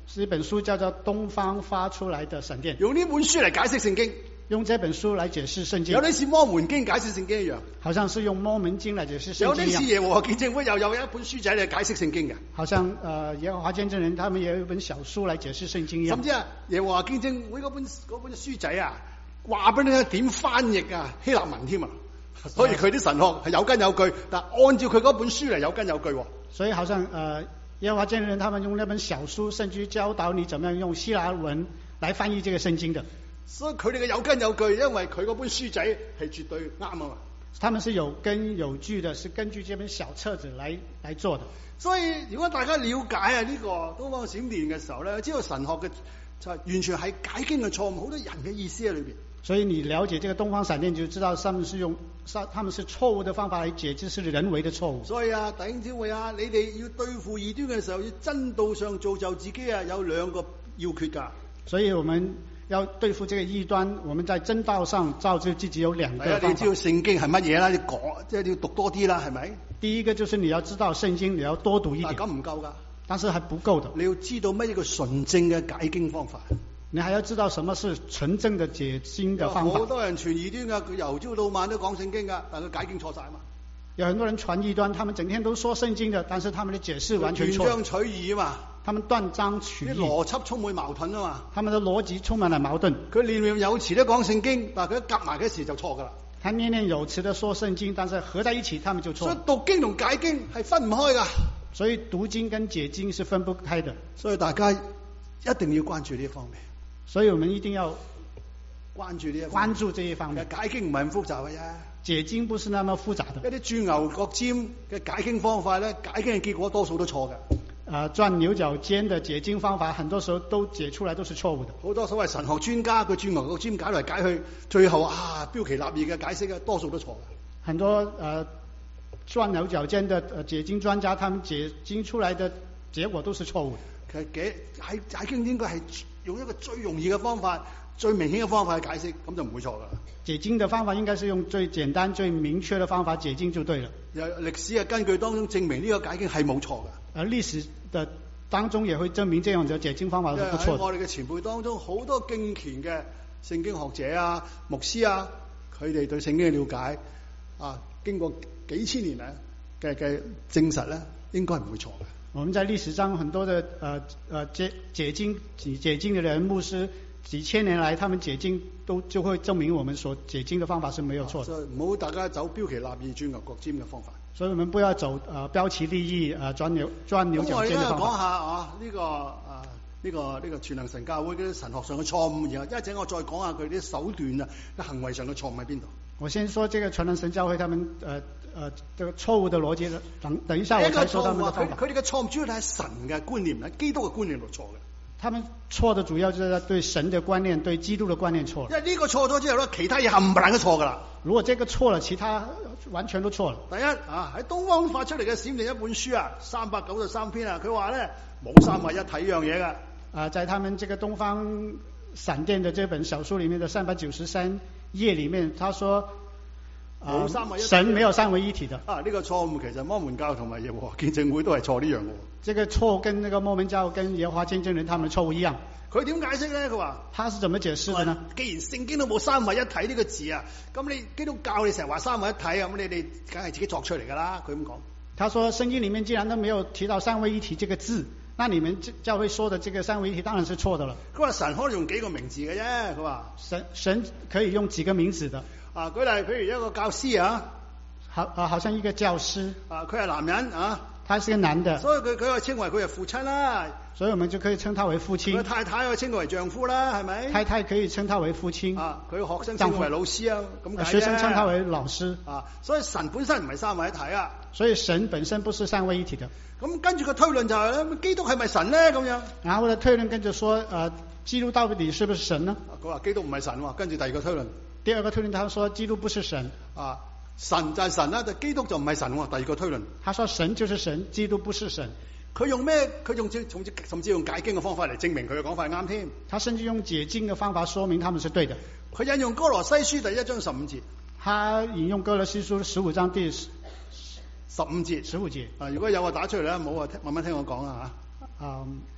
是一本書叫做《東方發出來的閃電》， 用呢本書嚟解釋聖經， 用這本書來解釋聖經， 有啲似摩門經解釋聖經一樣， 好像是用摩門經來解釋聖有經一樣。 啲似耶和華見證會又有一本書仔嚟解釋聖經嘅， 好像耶和華見證人他們也有一本小書來解釋聖經一樣。 甚至耶和華見證會嗰本書仔啊，話俾你聽點翻譯啊希臘文添啊，所以佢啲神學係有根有據，但按照佢嗰本書嚟有根有據。 所以好像耶和華見證人他們用那本小書甚至教導你怎麼樣用希臘文來翻譯這個聖經的。 所以佢哋嘅有根有據，因為佢嗰本書仔係絕對啱啊嘛。 他們是有根有據的，是根據這本小冊子來做的。 所以如果大家了解啊呢個東方閃電嘅時候咧，知道神學嘅就係完全係解經嘅錯誤，好多人嘅意思喺裏邊。 所以你了解這個東方閃電，就知道他們是錯誤的方法來解，這是人為的錯誤。 所以啊，弟兄姊妹啊，你哋要對付異端嘅時候，要真道上造就自己啊，有兩個要訣㗎。 所以我們要對付這個異端，我們在真道上造就自己有兩個方法。 你知道聖經係乜嘢啦？你講即係你要讀多啲啦，係咪？ 第一個就是你要知道聖經，你要多讀一點。 咁唔夠㗎， 但是還不夠的。 你要知道乜嘢叫純正嘅解經方法。 你還要知道什麼是純正的解經的方法。 好多人傳異端㗎，佢由朝到晚都講聖經㗎，但佢解經錯晒嘛。 有很多人傳異端，他們整天都說聖經的，但是他們的解釋完全錯。 斷章取義啊嘛。 他們斷章取義。 啲邏輯充滿矛盾啊嘛。 他們的邏輯充滿了矛盾。 佢念念有詞都講聖經，但係佢一夾埋嘅時就錯㗎啦。 他念念有詞的說聖經，但是合在一起，他們就錯。 所以讀經同解經係分唔開㗎。 所以讀經跟解經是分不開的。 所以大家一定要關注呢一方面。 所以我們一定要關注這一方面。解經唔係咁複雜嘅啫。 解經不是那麼複雜的。 一啲鑽牛角尖嘅解經方法咧，解經嘅結果多數都錯嘅。 鑽牛角尖的解經方法，很多時候都解出來都是錯誤的。 好多所謂神學專家，佢鑽牛角尖解嚟解去，最後標奇立異嘅解釋咧，多數都錯嘅。 很多鑽牛角尖的解經專家，他們解經出來的結果都是錯誤的。 其實解經應該係用一個最容易嘅方法、最明顯嘅方法去解釋，咁就唔會錯噶啦。 解經的方法應該是用最簡單、最明確的方法解經就對了。 有歷史嘅根據當中證明呢個解經係冇錯嘅。 而歷史的當中也會證明這樣的解經方法是不錯的。 喺我哋嘅前輩當中，好多敬虔嘅聖經學者啊、牧師啊，佢哋對聖經嘅了解經過幾千年嘅證實咧，應該係唔會錯嘅。 我們在歷史上很多的解經的人牧師，幾千年來他們解經就會證明我們所解經的方法是沒有錯的。所以唔好大家走標奇立異、鑽牛角尖嘅方法。 所以我們不要走標奇立異、鑽牛角尖的方法。 我而家講下呢個全能神教會嘅神學上嘅錯誤，然後一陣我再講下佢啲手段啊、行為上嘅錯誤喺邊度。 我先說這個全能神教會他們這個錯誤的邏輯，等一下我才說他們的方法。 佢哋嘅錯誤主要係神嘅觀念，喺基督嘅觀念度錯嘅。 他們錯的主要就是對神的觀念、對基督的觀念錯了。 因為呢個錯咗之後咧，其他嘢冚唪唥都錯噶啦。 如果這個錯了，其他完全都錯了。 第一喺東方發出嚟嘅閃電一本書393篇佢話咧冇三位一體呢樣嘢噶。 在他們這個東方閃電的這本小書裏面的393頁裏面，他說神沒有三位一體的。 呢個錯誤其實摩門教同埋耶和華見證會都係錯呢樣嘅。 這個錯跟那個摩門教跟耶和華見證人他們的錯誤一樣。 佢點解釋咧？佢話他是怎麼解釋的呢？ 既然聖經都冇三位一體呢個字啊，咁你基督教你成日話三位一體咁，你哋梗係自己作出嚟噶啦。佢咁講。他說聖經裏面既然都沒有提到三位一體這個字，那你們教會說的這個三位一體當然是錯的了。 佢話神可能用幾個名字嘅啫。佢話神可以用幾個名字的。 舉例譬如一個教師好像一個教師佢係男人他是個男的， 所以佢可以稱為佢係父親啦。 所以我們就可以稱他為父親。 佢太太可以稱佢為丈夫啦，係咪？ 太太可以稱他為父親。 佢學生稱佢為老師咁解啫。 學生稱他為老師。 所以神本身唔係三位一體啊。 所以神本身不是三位一體的。 咁跟住個推論就係咧，基督係咪神咧？咁樣。 然後嘅推論跟住說，基督到底是不是神呢？ 佢話基督唔係神喎，跟住第二個推論。 第二個推論，他說基督不是神。 神就係神啦，但基督就唔係神喎。第二個推論。 他說神就是神，基督不是神。 佢用咩？佢用甚至用解經嘅方法嚟證明佢嘅講法係啱添。 他甚至用解經嘅方法說明他們是對的。 佢引用歌羅西書第1章15節。 他引用歌羅西書15章第15節。 如果有打出嚟啦，唔好慢慢聽我講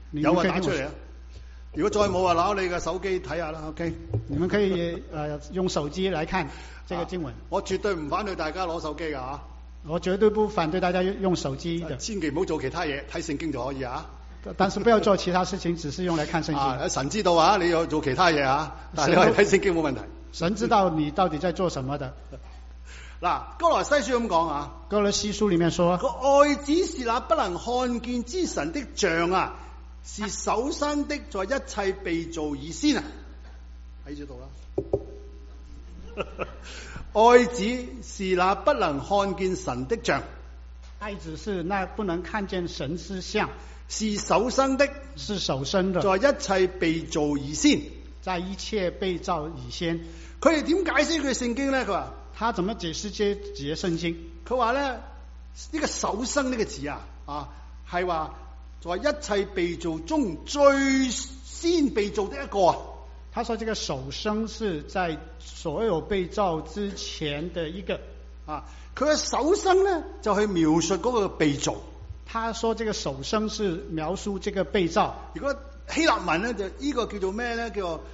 有啊，打出嚟啊！如果再冇啊，攞你嘅手機睇下啦。OK， 你們可以用手機來看這個經文。 我絕對唔反對大家攞手機㗎嚇。 我絕對不反對大家用手機的。 千祈唔好做其他嘢，睇聖經就可以啊。 但是不要做其他事情，只是用來看聖經。 神知道啊，你要做其他嘢啊，但係你可以睇聖經冇問題。 神知道你到底在做什麼的。 嗱，哥羅西書咁講啊， 哥羅西書裡面說， 個愛子是那不能看見之神的像啊，是首生的，在一切被造以先啊，喺呢度啦。愛子是那不能看見神的像， 愛子是那不能看見神之像， 是首生的， 是首生的， 在一切被造以先， 在一切被造以先。 佢哋點解釋佢聖經咧？佢話他怎麼解釋這節聖經？ 佢話咧呢個首生呢個字啊，係話在一切被造中最先被造的一個啊。 他說這個首生是在所有被造之前的一個啊。 佢嘅首生咧就去描述嗰個被造。 他說這個首生是描述這個被造。 如果希臘文咧就呢個叫做咩咧？叫做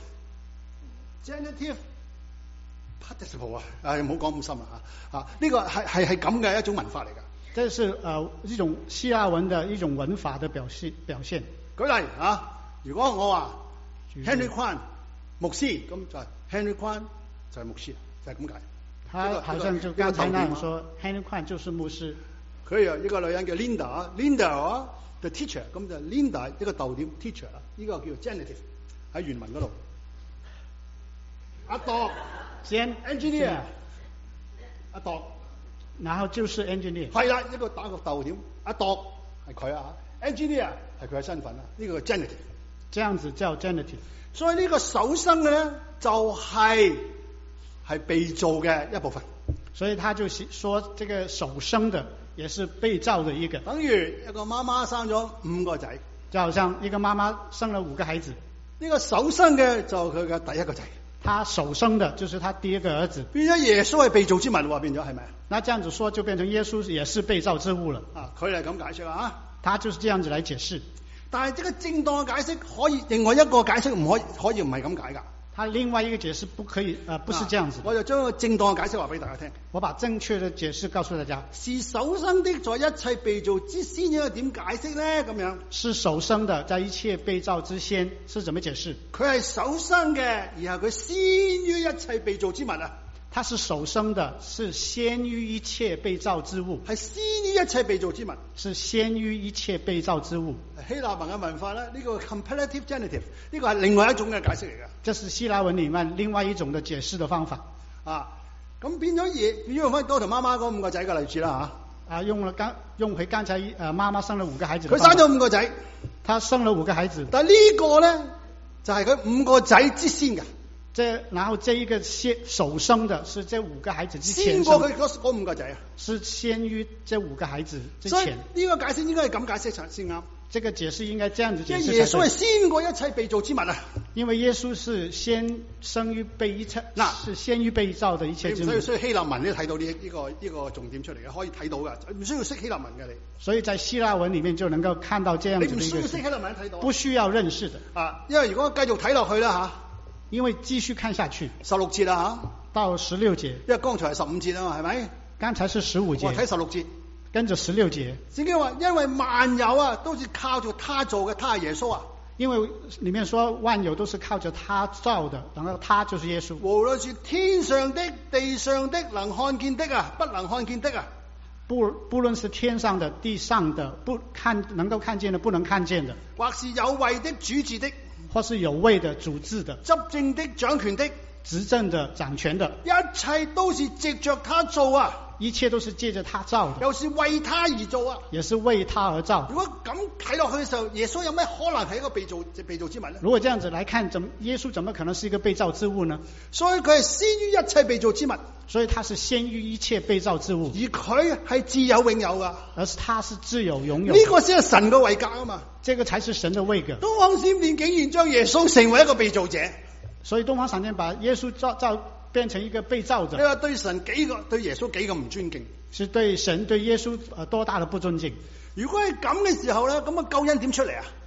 genitive participle 啊！唔好講咁深啊！呢個係咁嘅一種文法嚟㗎。 這是一種希臘文的一種文法的表現。 舉例啊，如果我話 Henry Kwan 牧師，咁就係 Henry Kwan 就係牧師，就係咁解。 他好像就剛才那樣說，Henry Kwan 就是牧師。 佢有一個女人叫 Linda 嘅 teacher， 咁就 Linda 一個逗點 teacher 啦，呢個叫 genitive 喺原文嗰度。阿度先 engineer， 阿度， 然後就是 engineer。 係啦，一個打個逗點，阿度係佢啊 ，engineer 係佢嘅身份啊，呢個 genitive， 這樣子叫 genitive。 所以呢個首生嘅咧就係被造嘅一部分。 所以他就說這個首生的也是被造的一個。 等於一個媽媽生咗5個仔， 就好像一個媽媽生了5個孩子， 呢個首生嘅就佢嘅第一個仔。 他首生的就是他第一個兒子。 變咗耶穌係被造之物喎，變咗係咪？ 那這樣子說就變成耶穌也是被造之物了。 佢係咁解釋啊。 他就是這樣子來解釋。 但係這個正當嘅解釋可以，另外一個解釋可以唔係咁解㗎。 他另外一個解釋不可以，不是這樣子。 我就將個正當嘅解釋話俾大家聽。 我把正確的解釋告訴大家。 是首生的，在一切被造之先，應該點解釋咧？咁樣是首生的，在一切被造之先，是怎麼解釋？ 佢係首生嘅，然後佢先於一切被造之物啊。 他是首生的，是先於一切被造之物， 係先於一切被造之物， 是先於一切被造之物。 希臘文嘅文法咧，呢個 comparative genitive 呢個係另外一種嘅解釋嚟嘅。 這是希臘文裡面另外一種嘅解釋嘅方法。 咁變咗翻多同媽媽嗰5個仔嘅例子啦用佢剛才媽媽生了5個孩子。 佢生咗5個仔， 他生了5個孩子。 但係呢個咧就係佢5個仔之先嘅。 然後這一個首生的是這5個孩子之前先過佢嗰5個仔啊， 是先於這5個孩子之前。 所以呢個解釋應該係咁解釋先啱。 這個解釋應該這樣子解釋。 即係耶穌係先過一切被造之物啊， 因為耶穌是先生於被一切，是先於被造的一切之物。 所以希臘文都睇到呢個重點出嚟嘅，可以睇到噶，唔需要識希臘文嘅你。 所以在希臘文裡面就能夠看到這樣子的一個。 你唔需要識希臘文睇到。 不需要認識的。 因為如果繼續睇落去啦因為繼續看下去 ，16節啦到16節。因為剛才係15節啊嘛，係咪？剛才是15節。 我睇16節。 跟着16節。聖經話，因為萬有都是靠住他做嘅，他係耶穌啊。 因為裡面說萬有都是靠着他造的，然後他就是耶穌。 無論是天上的、地上的、能看見的不能看見的不論是天上的、地上的，能夠看見的、不能看見的， 或是有位的、主治的， 或是有位的、主治的、 執政的、掌權的、 執政的、掌權的， 一切都是藉着他做啊。 一切都是借着他造的， 又是為他而做啊， 也是為他而造。 如果咁睇落去嘅時候，耶穌有咩可能係一個被造之物呢？ 如果這樣子來看，耶穌怎麼可能是一個被造之物呢？ 所以佢係先於一切被造之物， 所以他是先於一切被造之物， 而佢係自有永有噶， 而是他是自有永有。 呢個先係神嘅位格啊嘛， 這個才是神的位格。 東方閃電竟然將耶穌成為一個被造者， 所以東方閃電把耶穌變成一個被造者。 你話對耶穌幾咁唔尊敬？ 是對神對耶穌多大的不尊敬？ 如果係咁嘅時候咧，咁啊救恩點出嚟啊？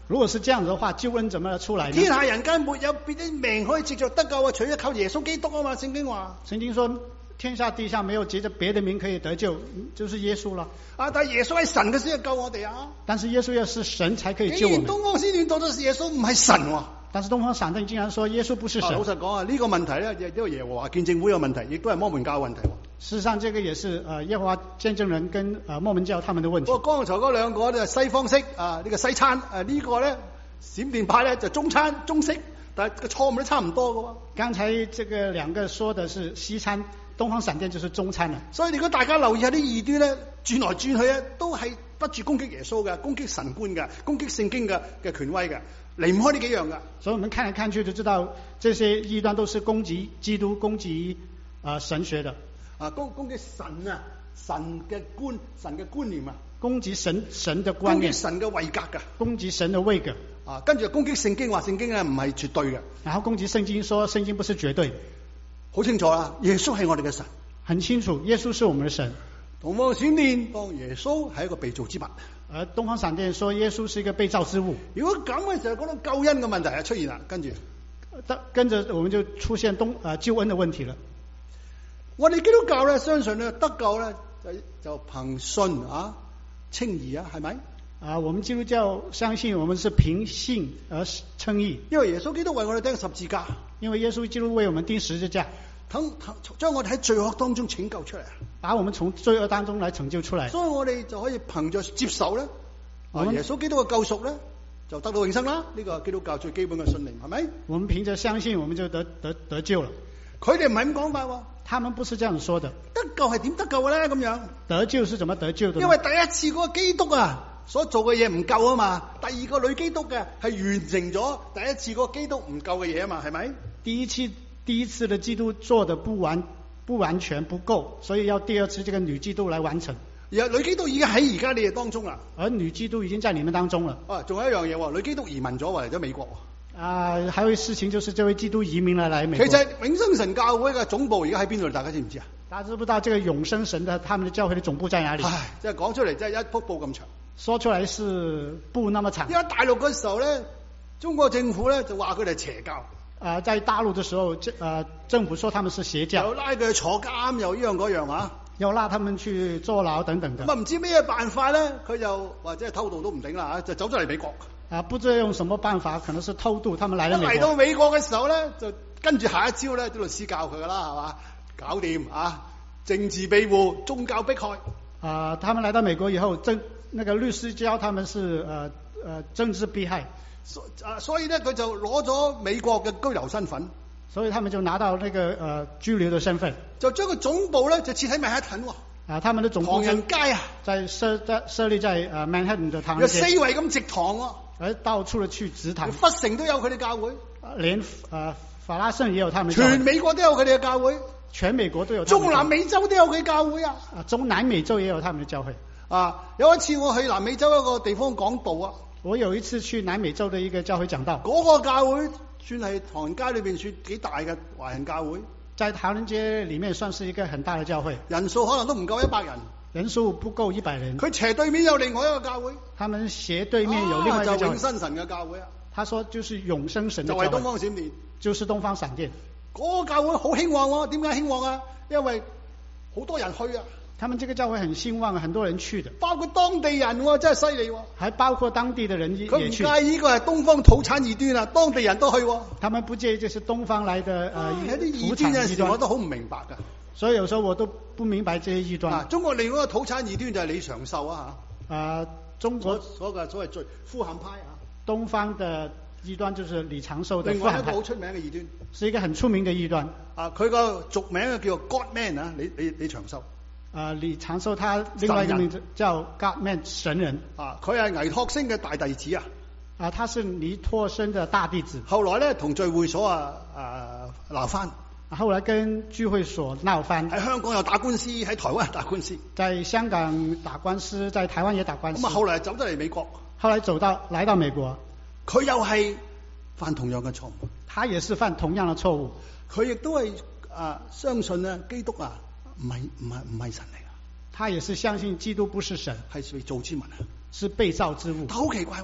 如果是這樣的話，救恩怎麼出來呢？ 天下人間沒有別的名可以藉着得救啊，除咗靠耶穌基督啊嘛。聖經話， 聖經說天下地下沒有藉着別的名可以得救，就是耶穌了。 但係耶穌係神嘅先救我哋啊。 但是耶穌要是神才可以救我們。 竟然東方閃電當咗耶穌唔係神喎。 但是東方閃電竟然說耶穌不是神。 老實講啊，呢個問題咧，亦都係耶和華見證會嘅問題，亦都係摩門教嘅問題。 事實上，這個也是耶和華見證人跟摩門教他們的問題。 我剛才嗰兩個咧西方式呢個西餐，呢個咧閃電派咧就中餐中式，但係個錯誤都差唔多嘅喎。 剛才這個兩個說的是西餐，東方閃電就是中餐啦。 所以如果大家留意下啲異端咧，轉來轉去咧，都係不住攻擊耶穌嘅，攻擊神觀嘅，攻擊聖經嘅權威嘅，離唔開呢幾樣嘅。 所以我們看來看去就知道，這些異端都是攻擊基督、攻擊神學的。 攻擊神啊，神嘅觀念啊， 攻擊神的觀念， 攻擊神嘅位格噶， 攻擊神的位格。 跟住攻擊聖經，話聖經咧唔係絕對嘅。 然後攻擊聖經，說聖經不是絕對。 好清楚啦，耶穌係我哋嘅神。 很清楚，耶穌是我們的神。 東方閃電當耶穌係一個被造之物。 而東方閃電說耶穌是一個被造之物。 如果咁嘅時候，講到救恩嘅問題出現啦，跟住我們就出現救恩的問題了。 我哋基督教咧相信咧得救咧就憑信稱義啊，係咪？ 我們基督教相信我們是憑信而稱義， 因為耶穌基督為我哋釘十字架， 因為耶穌基督為我們釘十字架， 將我哋喺罪惡當中拯救出嚟， 把我們從罪惡當中來拯救出來， 所以我哋就可以憑着接受咧，耶穌基督嘅救贖咧，就得到永生啦。呢個基督教最基本嘅信念，係咪？ 我們憑着相信，我們就得救了。 佢哋唔係咁講法喎。 他們不是這樣說的。 得救係點得救嘅咧？咁樣得救是怎麼得救的？ 因為第一次嗰個基督所做嘅嘢唔夠啊嘛，第二個女基督嘅係完成咗第一次嗰個基督唔夠嘅嘢啊嘛，係咪？ 第一次的基督做的不完全不夠，所以要第二次這個女基督來完成。 而女基督已經喺而家你哋當中啦， 而女基督已經在你們當中了。 仲有一樣嘢喎，女基督移民咗嚟咗美國。 還有一事情就是這位基督移民來美國。 其實永生神教會嘅總部而家喺邊度？大家知唔知啊？ 大家知不知道這個永生神的他們的教會的總部在哪裡？ 唉，即係講出嚟真係一幅布咁長。 說出來是布那麼長。 因為大陸嘅時候咧，中國政府咧就話佢哋係邪教。 在大陸的時候，政府說他們是邪教， 又拉佢坐監，又呢樣嗰樣啊， 又拉他們去坐牢等等的。 咁唔知咩辦法咧，佢就或者係偷渡都唔定啦，就走咗嚟美國。 不知道用什麼辦法，可能是偷渡，他們來了美國。 嚟到美國嘅時候咧，就跟住下一招咧，啲律師教佢噶啦，係嘛？搞掂政治庇護、宗教迫害。 他們來到美國以後，那個律師教他們是政治迫害。 所以咧，佢就攞咗美國嘅居留身份。 所以他們就拿到那個居留的身份， 就將個總部咧就設喺曼哈頓。 他們的總部唐人街在設立在曼哈頓的唐人街， 有四圍咁直堂而到處的去直堂。 弗城都有佢哋教會， 連法拉盛也有他們。 全美國都有佢哋嘅教會， 全美國都有。 中南美洲都有佢教會中南美洲也有他們的教會。 有一次我去南美洲一個地方講道我有一次去南美洲的一個教會講道， 嗰個教會算係唐人街裏邊算幾大嘅華人教會， 在唐人街裏面算是一個很大的教會， 人數可能都唔夠100人， 人數不夠100人。 佢斜對面有另外一個教會， 他們斜對面有另外一個教會， 就永生神嘅教會他說就是永生神的教會， 就係東方閃電， 就是東方閃電。 嗰個教會好興旺點解興旺因為好多人去他們這個教會很興旺，很多人去的， 包括當地人真係犀利還包括當地的人也去。 佢唔介意呢個係東方土產異端當地人都去他們不介意這是東方來的有啲異端有陣時我都好唔明白㗎， 所以有時候我都不明白這些異端。 中國另外一個土產異端就係李長壽中國所謂最富含派東方的異端就是李長壽的另外一個好出名嘅異端， 是一個很出名的異端。 佢個俗名叫做 God Man 李長壽。 李長壽他另外一個名字叫 God Man 神人。 佢係倪柝聲嘅大弟子他是倪柝聲的大弟子。 後來咧同聚會所鬧翻。 後來跟聚會所鬧翻。 喺香港又打官司，喺台灣又打官司。 在香港打官司，在台灣也打官司。 咁後來走咗嚟美國。 後來來到美國，佢又係犯同樣嘅錯誤。 他也是犯同樣的錯誤。 佢亦都係相信基督唔係神嚟噶， 他也是相信基督不是神， 係被造之物是被造之物。 好奇怪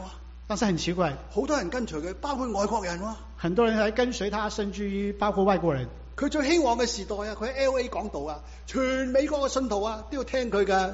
但是很奇怪， 好多人跟隨佢，包括外國人喎。 很多人來跟隨他，甚至於包括外國人。 佢最興旺嘅時代啊，佢喺 LA 講道啊，全美國嘅信徒啊都要聽佢嘅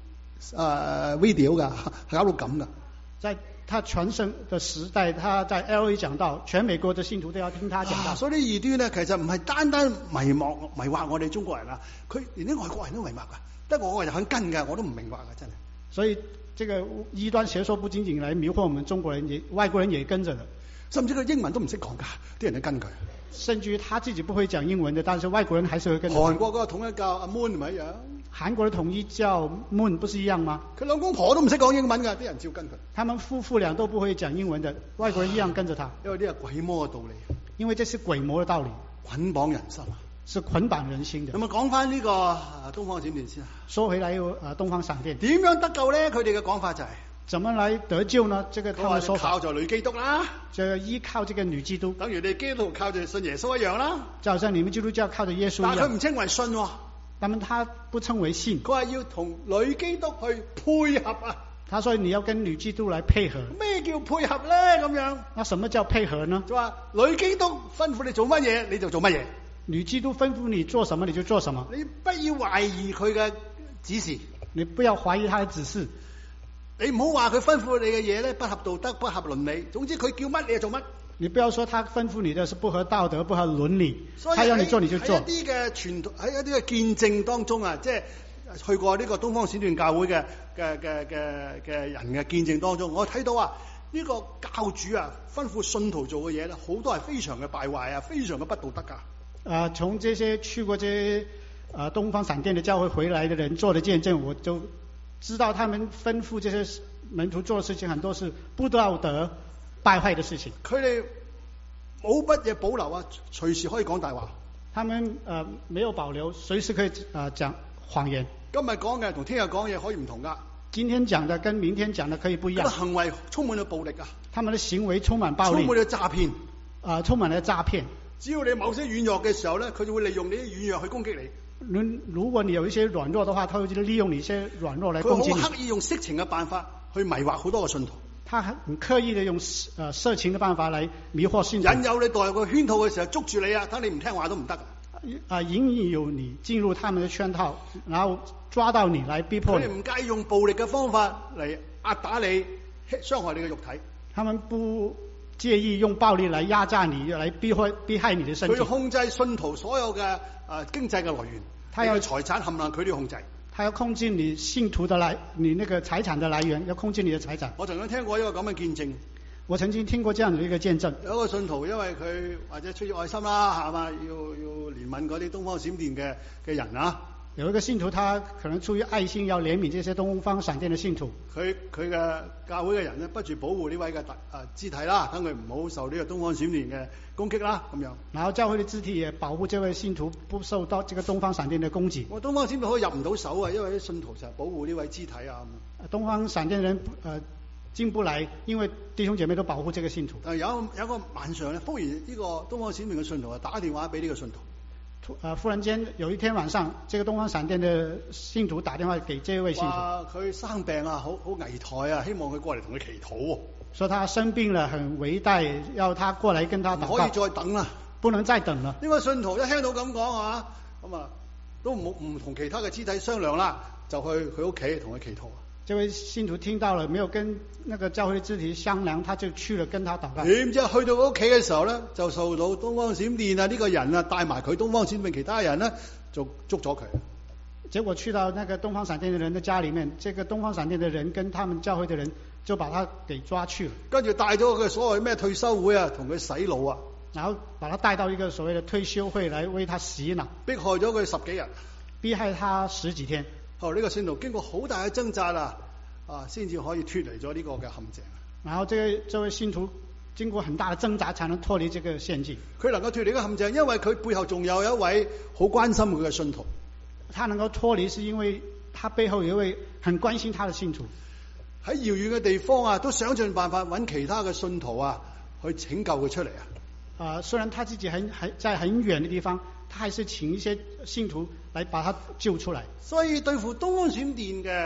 video 噶，搞到咁噶。 在他傳聖的時代，他在 LA 講道，全美國的信徒都要聽他講道。 所以啲異端咧，其實唔係單單迷惑我哋中國人啊，佢連啲外國人都迷惑噶，得我就肯跟㗎，我都唔明白噶，真係。 所以這個異端邪說不僅僅來迷惑我們中國人，也外國人也跟着的。 甚至佢英文都唔識講噶，啲人都跟佢。 甚至於他自己不會講英文的，但是外國人還是會跟着。 韓國嗰個統一教阿 Moon 唔係一樣？ 韓國的統一教 Moon 不是一樣嗎？ 佢兩公婆都唔識講英文㗎，啲人照跟佢。 他們夫婦倆都不會講英文的，外國人一樣跟着他。 因為呢係鬼魔嘅道理。 因為這是鬼魔的道理， 捆綁人心啊， 是捆綁人心的。 咁啊，講翻呢個東方閃電先啊。 說回來東方閃電點樣得救咧？佢哋嘅講法就係、 怎麼來得救呢？這個他們說法靠在女基督啦， 就依靠這個女基督， 等於你基督徒靠住信耶穌一樣啦。 就好像你們基督教靠着耶穌一樣。 但係佢唔稱為信喎， 那麼他不稱為信， 佢話要同女基督去配合啊。 他說你要跟女基督來配合。 咩叫配合咧？咁樣， 那什麼叫配合呢？ 就話女基督吩咐你做乜嘢，你就做乜嘢。 女基督吩咐你做什麼，你就做什麼。 你不要懷疑佢嘅指示， 你不要懷疑他的指示。 你唔好話佢吩咐你嘅嘢咧不合道德、不合倫理。總之佢叫乜你就做乜。 你不要說他吩咐你的是不合道德、不合倫理， 所以他要你做你就做。 喺一啲嘅傳統，喺一啲嘅見證當中啊，即係去過呢個東方閃電教會嘅人嘅見證當中，我睇到啊，呢個教主啊吩咐信徒做嘅嘢咧，好多係非常嘅敗壞啊，非常嘅不道德噶。 從這些去過這些東方閃電的教會回來的人做的見證，我就知道他們吩咐這些門徒做的事情，很多是不道德、敗壞的事情。 佢哋冇乜嘢保留啊，隨時可以講大話。 他們沒有保留，隨時可以講謊言。 今日講嘅同聽日講嘅可以唔同噶。 今天講的跟明天講的可以不一樣。 行為充滿咗暴力啊！ 他們的行為充滿暴力， 充滿咗詐騙， 充滿了詐騙。 只要你某些軟弱嘅時候咧，佢就會利用你啲軟弱去攻擊你。 如果你有一些軟弱的話，他會利用你一些軟弱來攻擊你。 佢好刻意用色情嘅辦法去迷惑好多個信徒。 他很刻意的用色情的辦法來迷惑信徒， 引誘你墮入個圈套嘅時候捉住你啊！等你唔聽話都唔得。 引誘你進入他們的圈套，然後抓到你來逼迫你。 佢哋唔介意用暴力嘅方法嚟壓打你，傷害你嘅肉體。 他們不介意用暴力來壓榨你，來逼害你的身體。 佢要控制信徒所有嘅經濟嘅來源，他要財產冚唪唥佢都要控制。 他要控制你信徒的你那個財產的來源，要控制你的財產。 我曾經聽過一個咁嘅見證。 我曾經聽過這樣的一個見證。 有一個信徒，因為佢或者出於愛心啦，係嘛，要憐憫嗰啲東方閃電嘅人啊。 有一個信徒，他可能出於愛心，要憐憫這些東方閃電的信徒。 佢嘅教會嘅人咧，不住保護呢位嘅肢體啦，等佢唔好受呢個東方閃電嘅攻擊啦，咁樣。然後教會嘅肢體也保護這位信徒不受到這個東方閃電的攻擊。 我東方閃電可以入唔到手啊，因為啲信徒就係保護呢位肢體啊。 東方閃電人進不來，因為弟兄姐妹都保護這個信徒。 有一個晚上咧，忽然呢個東方閃電嘅信徒打電話俾呢個信徒。 忽然間有一天晚上，這個東方閃電的信徒打電話給這位信徒， 佢生病啊，好危殆啊，希望佢過嚟同佢祈禱。 說他生病了，很危殆，要他過來跟他禱告。 唔可以再等啦， 不能再等了。 呢個信徒一聽到咁講啊，咁啊都唔同其他嘅肢體商量啦，就去佢屋企同佢祈禱。 這位信徒聽到了，沒有跟那個教會肢體商量，他就去了跟他禱告。 點知去到屋企嘅時候咧，就受到東方閃電啊呢個人啊帶埋佢東方閃電其他人咧，就捉咗佢。 結果去到那個東方閃電的人的家裏面，這個東方閃電的人跟他們教會的人就把他給抓去了。 跟住帶咗佢所謂咩退休會啊，同佢洗腦啊。 然後把他帶到一個所謂的退休會來為他洗腦， 迫害咗佢10幾日， 逼害他10幾天。 後呢個信徒經過好大嘅掙扎先至可以脫離咗呢個嘅陷阱。 然後這位信徒經過很大的掙扎，才能脫離這個陷阱。 佢能夠脫離個陷阱，因為佢背後仲有一位好關心佢嘅信徒。 他能夠脫離，是因為他背後有一位很關心他的信徒。 喺遙遠嘅地方啊，都想盡辦法揾其他嘅信徒去拯救佢出嚟啊。 雖然他自己在很遠的地方，他還是請一些信徒來把他救出來。 所以對付東方閃電嘅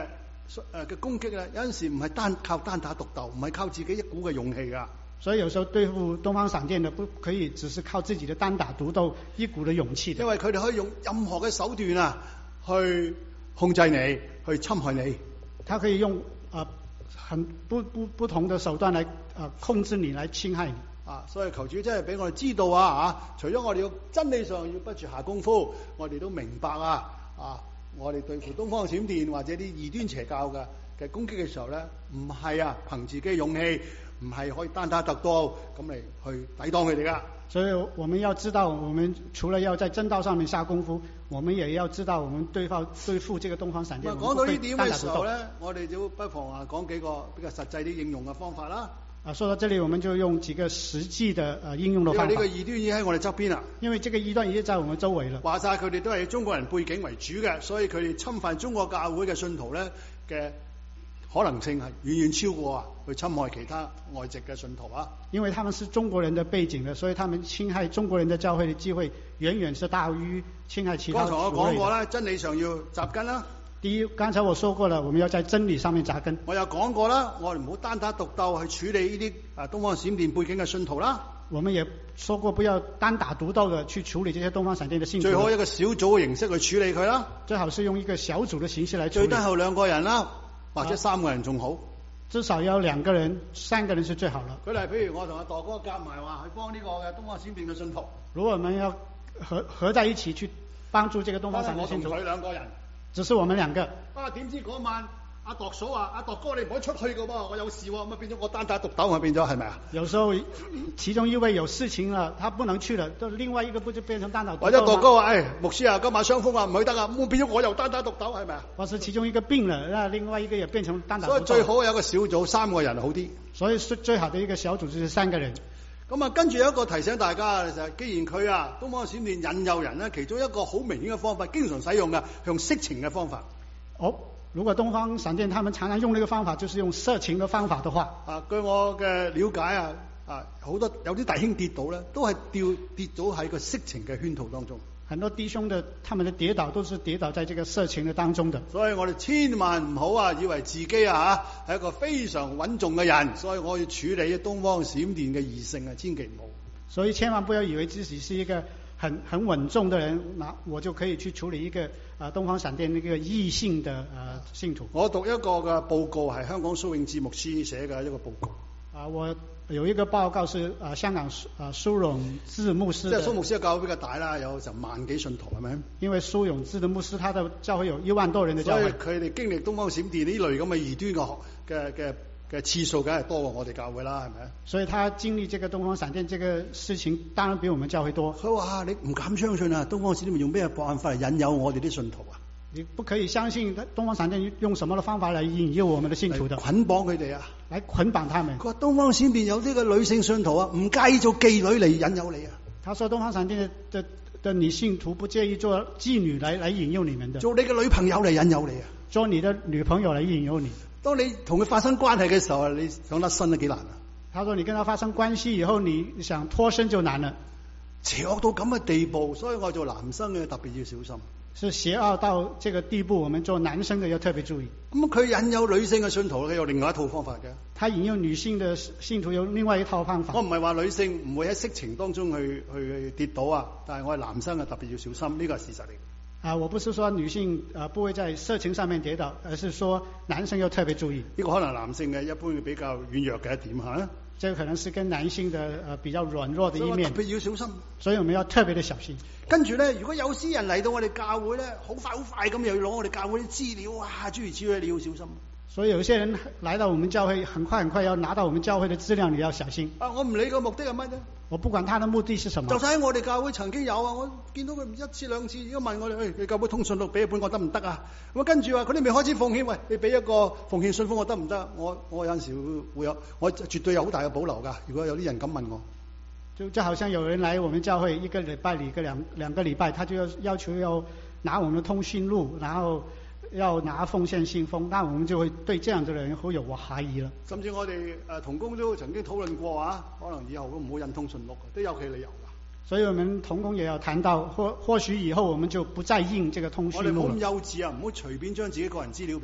嘅攻擊咧，有陣時唔係靠單打獨鬥，唔係靠自己一股嘅勇氣噶。 所以有時候對付東方閃電的不可以只是靠自己的單打獨鬥一股的勇氣的。 因為佢哋可以用任何嘅手段啊，去控制你，去侵害你。 他可以用很不同的手段來控制你，來侵害你。 所以求主真係俾我哋知道啊！除咗我哋要真理上要不住下功夫，我哋都明白我哋對付東方閃電或者啲異端邪教嘅攻擊嘅時候咧，唔係憑自己嘅勇氣，唔係可以單打獨鬥咁嚟去抵擋佢哋噶。 所以我們要知道，我們除了要在真道上面下功夫，我們也要知道我們對付這個東方閃電。 講到呢點嘅時候咧，我哋就不妨講幾個比較實際啲應用嘅方法啦。 說到這裡，我們就用幾個實際的應用的方法。 因為呢個異端已經喺我哋側邊啦。 因為這個異端已經在我們周圍了。 話晒佢哋都係以中國人背景為主嘅，所以佢哋侵犯中國教會嘅信徒咧嘅可能性係遠遠超過去侵害其他外籍嘅信徒啊。 因為他們是中國人的背景的，所以他們侵害中國人的教會的機會遠遠是大於侵害其他。 剛才我講過啦，真理上要扎根啦。 第一，剛才我說過了，我們要在真理上面扎根。 我又講過啦，我哋唔好單打獨鬥去處理呢啲東方閃電背景嘅信徒啦。 我們也說過，不要單打獨鬥的去處理這些東方閃電的信徒。 最好一個小組嘅形式去處理佢啦。 最好是用一個小組的形式來處理。 最低後2個人啦，或者3個人仲好。 至少要2個人、3個人是最好了。 舉例，譬如我同阿鐸哥夾埋話去幫呢個嘅東方閃電嘅信徒。 如果我們要合在一起去幫助這個東方閃電信徒， 我同佢2個人。 只是我們2個。 點知嗰晚阿鐸嫂話：阿鐸哥你唔可以出去噶噃，我有事喎，咁變咗我單打獨鬥，變咗係咪啊？ 有時候其中一位有事情了，他不能去了，就另外一個不就變成單打獨鬥？ 或者鐸哥話：牧師啊，今晚傷風啊，唔去得啊，咁變咗我又單打獨鬥，係咪啊？ 或是其中一個病了，那另外一個也變成單打獨鬥。 所以最好有一個小組3個人好啲。 所以最好的一個小組就是3個人。 咁跟住有一個提醒大家就係，既然佢東方閃電引誘人咧，其中一個好明顯嘅方法，經常使用嘅，用色情嘅方法。 如果東方閃電他們常常用呢個方法，就是用色情的方法的話， 據我嘅了解好多有啲弟兄跌倒咧，都係跌咗喺個色情嘅圈套當中。 很多弟兄他們的跌倒都是跌倒在這個色情的當中的。 所以我哋千萬唔好以為自己係一個非常穩重嘅人，所以我要處理東方閃電嘅異性千祈唔好。 所以千萬不要以為自己是一個很穩重的人，那我就可以去處理一個東方閃電那個異性的信徒。 我讀一個嘅報告係香港蘇永智牧師寫嘅一個報告。 我有一個報告是香港蘇永智牧師。即係蘇牧師嘅教會比較大啦，有成1萬幾信徒係咪？ 因為蘇永智的牧師，他的教會有1萬多人的教會。 所以佢哋經歷東方閃電呢類咁嘅異端嘅次數，梗係多過我哋教會啦，係咪？ 所以他經歷這個東方閃電這個事情，當然比我們教會多。 佢話你唔敢相信東方閃電用咩辦法嚟引誘我哋啲信徒啊？ 你不可以相信東方閃電用什麼的方法來引誘我們的信徒的？ 捆綁佢哋啊！ 來捆綁他們。 佢話東方閃電有呢個女性信徒唔介意做妓女嚟引誘你啊！ 他說東方閃電的女信徒不介意做妓女來引誘你們的。 做你嘅女朋友嚟引誘你啊！ 做你的女朋友來引誘你。 當你同佢發生關係嘅時候，你想甩身都幾難啊！ 他說你跟他發生關係以後，你想脫身就難了。 邪惡到咁嘅地步，所以我做男生嘅特別要小心。 是邪惡到這個地步，我們做男生的要特別注意。 咁佢引誘女性嘅信徒，佢有另外一套方法嘅。 他引誘女性的信徒有另外一套方法。 我唔係話女性唔會喺色情當中去跌倒啊，但係我係男生特別要小心，呢個係事實嚟。 我不是說女性不會在色情上面跌倒，而是說男生要特別注意。 呢個可能男性嘅一般比較軟弱嘅一點嚇。 這個可能是跟男性的比較軟弱的一面， 特別要小心。 所以我們要特別的小心。 跟住咧，如果有啲人嚟到我哋教會咧，好快咁又要攞我哋教會啲資料啊，諸如此類，你要小心。 所以有些人來到我們教會，很快要拿到我們教會的資料，你要小心。 我唔理個目的係乜啫。 我不管他的目的是什麼。 就喺我哋教會曾經有我見到佢1次2次，如果問我哋，你教會通訊錄俾一本我得唔得啊？咁跟住話佢哋未開始奉獻，喂，你俾一個奉獻信封我得唔得？我有陣時會有，我絕對有好大嘅保留㗎。如果有啲人咁問我， 就好像有人來我們教會1個禮拜兩個禮拜，他就要求要拿我們的通訊錄，然後要拿奉獻信封，那我們就會對這樣的人會有懷疑了。 甚至我哋同工都曾經討論過可能以後都唔好印通訊錄，都有其理由㗎。 所以我們同工也要談到，或許以後我們就不再印這個通訊錄。 我哋唔好咁幼稚啊，唔好隨便將自己個人資料俾佢。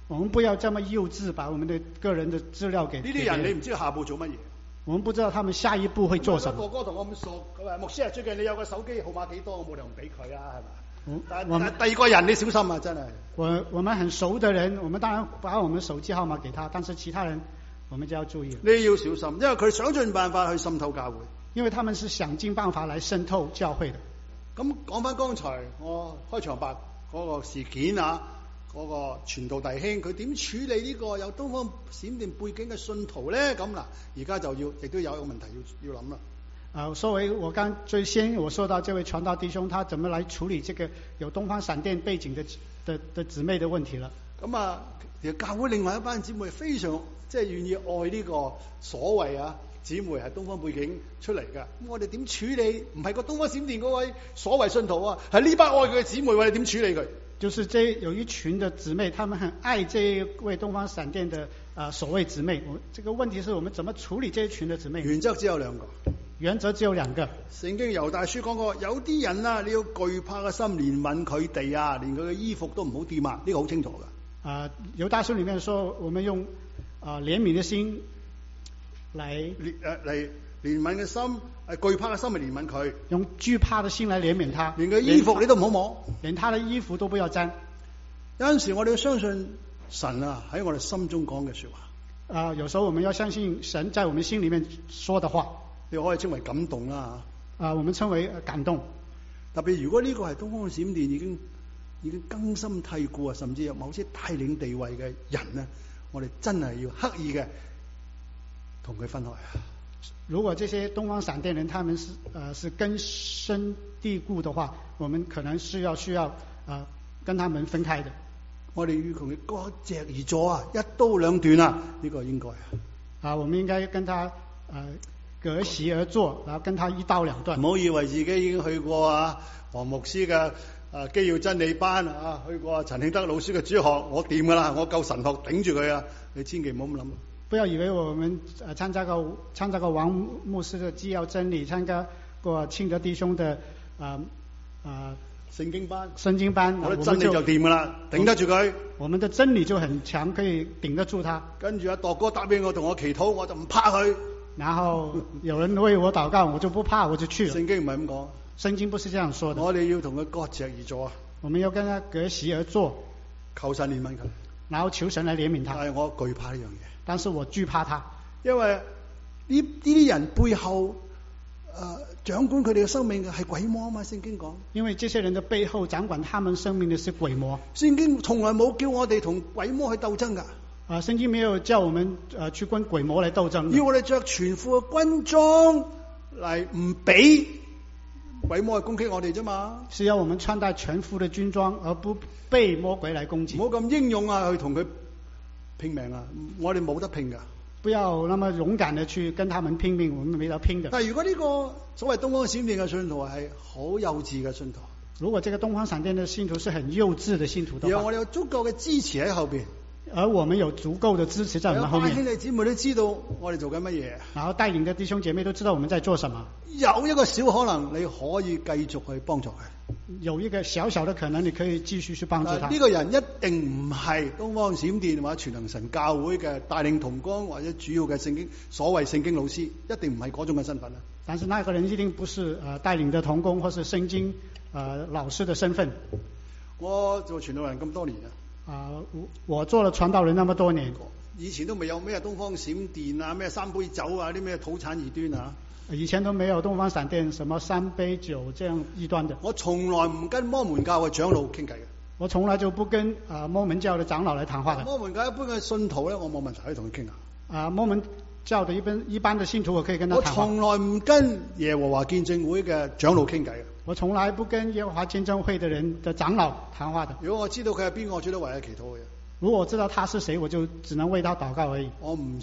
我們不要這麼幼稚，把我們的個人的資料給呢啲人你唔知道下步做乜嘢。 我們不知道他們下一步會做什麼。 哥哥同我咁熟，佢話牧師啊，最近你有個手機號碼幾多？我冇理由唔俾佢啊，係嘛？但第二個人你小心啊，真係。 我們很熟的人，我們當然把我們手機號碼給他，但是其他人我們就要注意了。 你要小心，因為佢想盡辦法去滲透教會。 因為他們是想盡辦法來滲透教會的。 咁講翻剛才我開場白嗰個事件啊，嗰個傳道弟兄佢點處理呢個有東方閃電背景嘅信徒咧？咁嗱，而家就亦都有一個問題要諗啦。 作為我最先我說到這位傳道弟兄，他怎麼來處理這個有東方閃電背景的姊妹的問題了？ 咁啊，其實教會另外一班姊妹非常願意愛呢個所謂啊姊妹係東方背景出嚟嘅。咁我哋點處理？唔係個東方閃電嗰位所謂信徒啊，係呢班愛佢嘅姊妹，我哋點處理佢？ 就是有一群的姊妹，他們很愛這一位東方閃電的所謂姊妹。這個問題是我們怎麼處理這一群的姊妹？ 原則只有兩個。 原則只有兩個。 聖經猶大書講過，有啲人啊，你要懼怕嘅心憐憫佢哋啊，連佢嘅衣服都唔好掂啊，呢個好清楚㗎。 猶大書裡面說，我們用憐憫的心嚟憐憫嘅心，懼怕嘅心嚟憐憫佢， 用懼怕嘅心嚟憐憫他， 連佢衣服你都唔好摸， 連他的衣服都不要沾。 有陣時我哋要相信神啊喺我哋心中講嘅說話。 有時候我們要相信神在我們心裡面說的話， 你可以稱為感動啦。 我們稱為感動。 特別如果呢個係東方閃電已經根深蒂固啊，甚至有某些帶領地位嘅人呢，我哋真係要刻意嘅同佢分開。 如果這些東方閃電人他們是根深蒂固的話，我們可能需要跟他們分開的。 我哋要同佢割席而坐啊，一刀兩斷啊，呢個應該啊。 我們應該跟他隔席而坐，然後跟他一刀兩斷。 唔好以為自己已經去過啊黃牧師嘅基要真理班啊，去過陳慶德老師嘅主學，我掂噶啦，我夠神學頂住佢啊！你千祈唔好咁諗。 不要以為我們參加過王牧師的基要真理，參加過清德弟兄的聖經班，我哋真理就掂噶啦，頂得住佢。 我們的真理就很強，可以頂得住他。 跟住阿度哥答應我同我祈禱，我就唔怕佢。 然後有人為我禱告，我就不怕，我就去了。 聖經唔係咁講， 聖經不是這樣說的。 我哋要同佢割席而坐啊！ 我們要跟他隔席而坐， 求神憐憫佢， 然後求神來憐憫他。 但係我懼怕呢樣嘢， 但是我懼怕他， 因為呢啲人背後掌管佢哋嘅生命嘅係鬼魔啊嘛！聖經講， 因為這些人的背後掌管他們生命的是鬼魔。 聖經從來冇叫我哋同鬼魔去鬥爭噶。 聖經沒有叫我們去跟鬼魔來鬥爭， 要我哋着全副嘅軍裝嚟唔俾鬼魔去攻擊我哋啫嘛。 是要我們穿戴全副的軍裝，而不被魔鬼來攻擊。 唔好咁英勇啊，去同佢拼命啊！我哋冇得拼噶。 不要那麼勇敢的去跟他們拼命，我們沒得拼的。 但係如果呢個所謂東方閃電嘅信徒係好幼稚嘅信徒， 如果這個東方閃電的信徒是很幼稚的信徒的話， 然後我哋有足夠嘅支持喺後邊， 而我們有足夠的支持在我們後面， 兄弟姊妹都知道我哋做緊乜嘢， 然後帶領的弟兄姐妹都知道我們在做什麼。有一個小可能，你可以繼續去幫助佢。 有一個小小的可能，你可以繼續去幫助他。 呢個人一定唔係東方閃電或者全能神教會嘅帶領同工或者主要嘅所謂聖經老師，一定唔係嗰種嘅身份。 但是那個人一定不是帶領的同工或是聖經老師的身份。 我做傳道人咁多年我做了傳道人那麼多年， 以前都未有咩東方閃電啊，咩三杯酒啊，啲咩土產異端啊。 以前都沒有東方閃電，什麼三杯酒這樣異端的。 我從來唔跟摩門教嘅長老傾偈嘅。 我從來就不跟摩門教的長老來談話的。 摩門教一般嘅信徒咧，我冇問題可以同佢傾下。 摩門教的一般的信徒，我可以跟他談話。 我從來唔跟耶和華見證會嘅長老傾偈嘅。 我從來不跟耶和華見證會的人的長老談話的。 如果我知道佢係邊個，我最多為佢祈禱嘅。 如果我知道他是誰，我就只能為他禱告而已。 我唔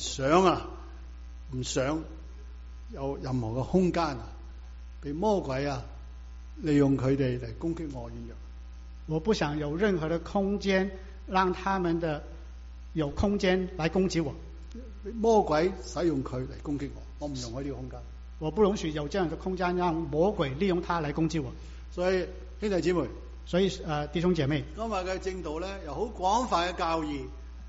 想有任何嘅空間俾魔鬼利用佢哋嚟攻擊我軟弱。 我不想有任何的空間讓他們有空間來攻擊我。 魔鬼使用佢嚟攻擊我，我唔容許呢個空間。 我不容許有這樣的空間讓魔鬼利用他來攻擊我。 所以兄弟姊妹， 弟兄姐妹， 今日嘅正道咧，有好廣泛嘅教義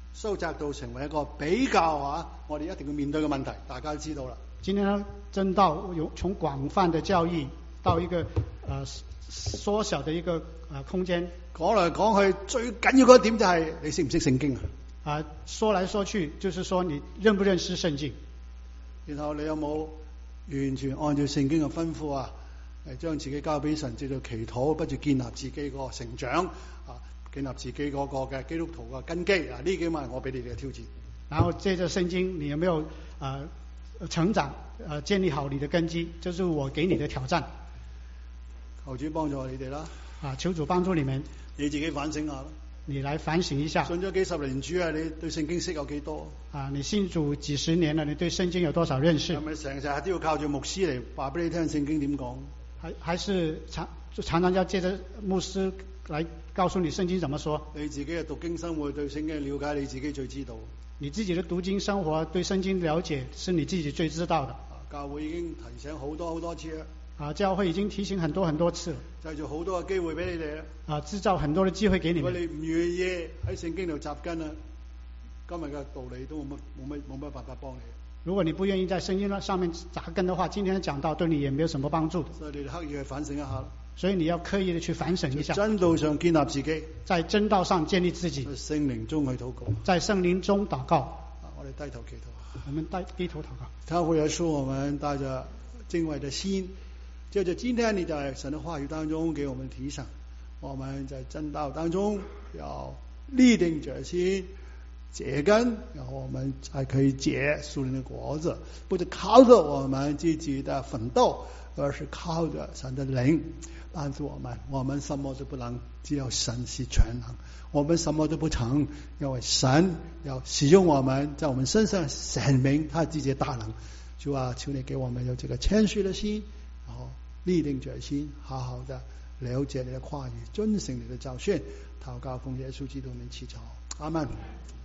收窄到成為一個比較我哋一定要面對嘅問題，大家都知道啦。 今天呢，真道從廣泛的教義到一個縮小的一個空間。 講嚟講去，最緊要嗰一點就係你識唔識聖經啊？ 說來說去，就是說你認不認識聖經， 然後你有冇完全按照聖經嘅吩咐將自己交俾神，藉着祈禱，不住建立自己個成長建立自己嗰個嘅基督徒嘅根基呢幾個係我俾你哋嘅挑戰。 然後借着聖經，你有沒有成長建立好你的根基，就是我給你的挑戰。 求主幫助你哋啦。 求主幫助你們。 你自己反省下啦。 你來反省一下。 信咗幾十年主你對聖經識有幾多？ 你信主幾十年了，你對聖經有多少認識？ 係咪成日都要靠住牧師嚟話俾你聽聖經點講？ 還是常常要借着牧師來告訴你聖經怎麼說？ 你自己嘅讀經生活對聖經嘅了解，你自己最知道。 你自己的讀經生活對聖經了解是你自己最知道的。 教會已經提醒好多次啦。 教會已經提醒很多次了。 製造好多嘅機會俾你哋啦。 製造很多嘅機會給你們。 如果你唔願意喺聖經度扎根今日嘅道理都冇乜辦法幫你。 如果你不願意在聖經上面扎根的話，今天的講道對你也沒有什麼幫助。 所以你刻意去反省一下。 所以你要刻意的去反省一下。 真道上建立自己。 在真道上建立自己。 在聖靈中去禱告。 在聖靈中禱告。 我哋低頭祈禱。 我們低頭禱告。 他會有說我們帶着敬畏的心，就今天你在神的話語當中給我們提醒，我們在真道當中要立定決心結根，然後我們才可以結屬靈的果子，不是靠着我們自己的奮鬥，而是靠着神的靈幫助我們。我們什麼都不能，只有神是全能。我們什麼都不成，因為神要使用我們，在我們身上顯明他自己的大能。主啊，求你給我們有這個謙虛的心，然後立定決心，好好的了解你的話語，遵行你的教訓。禱告奉耶穌基督名祈求，阿們。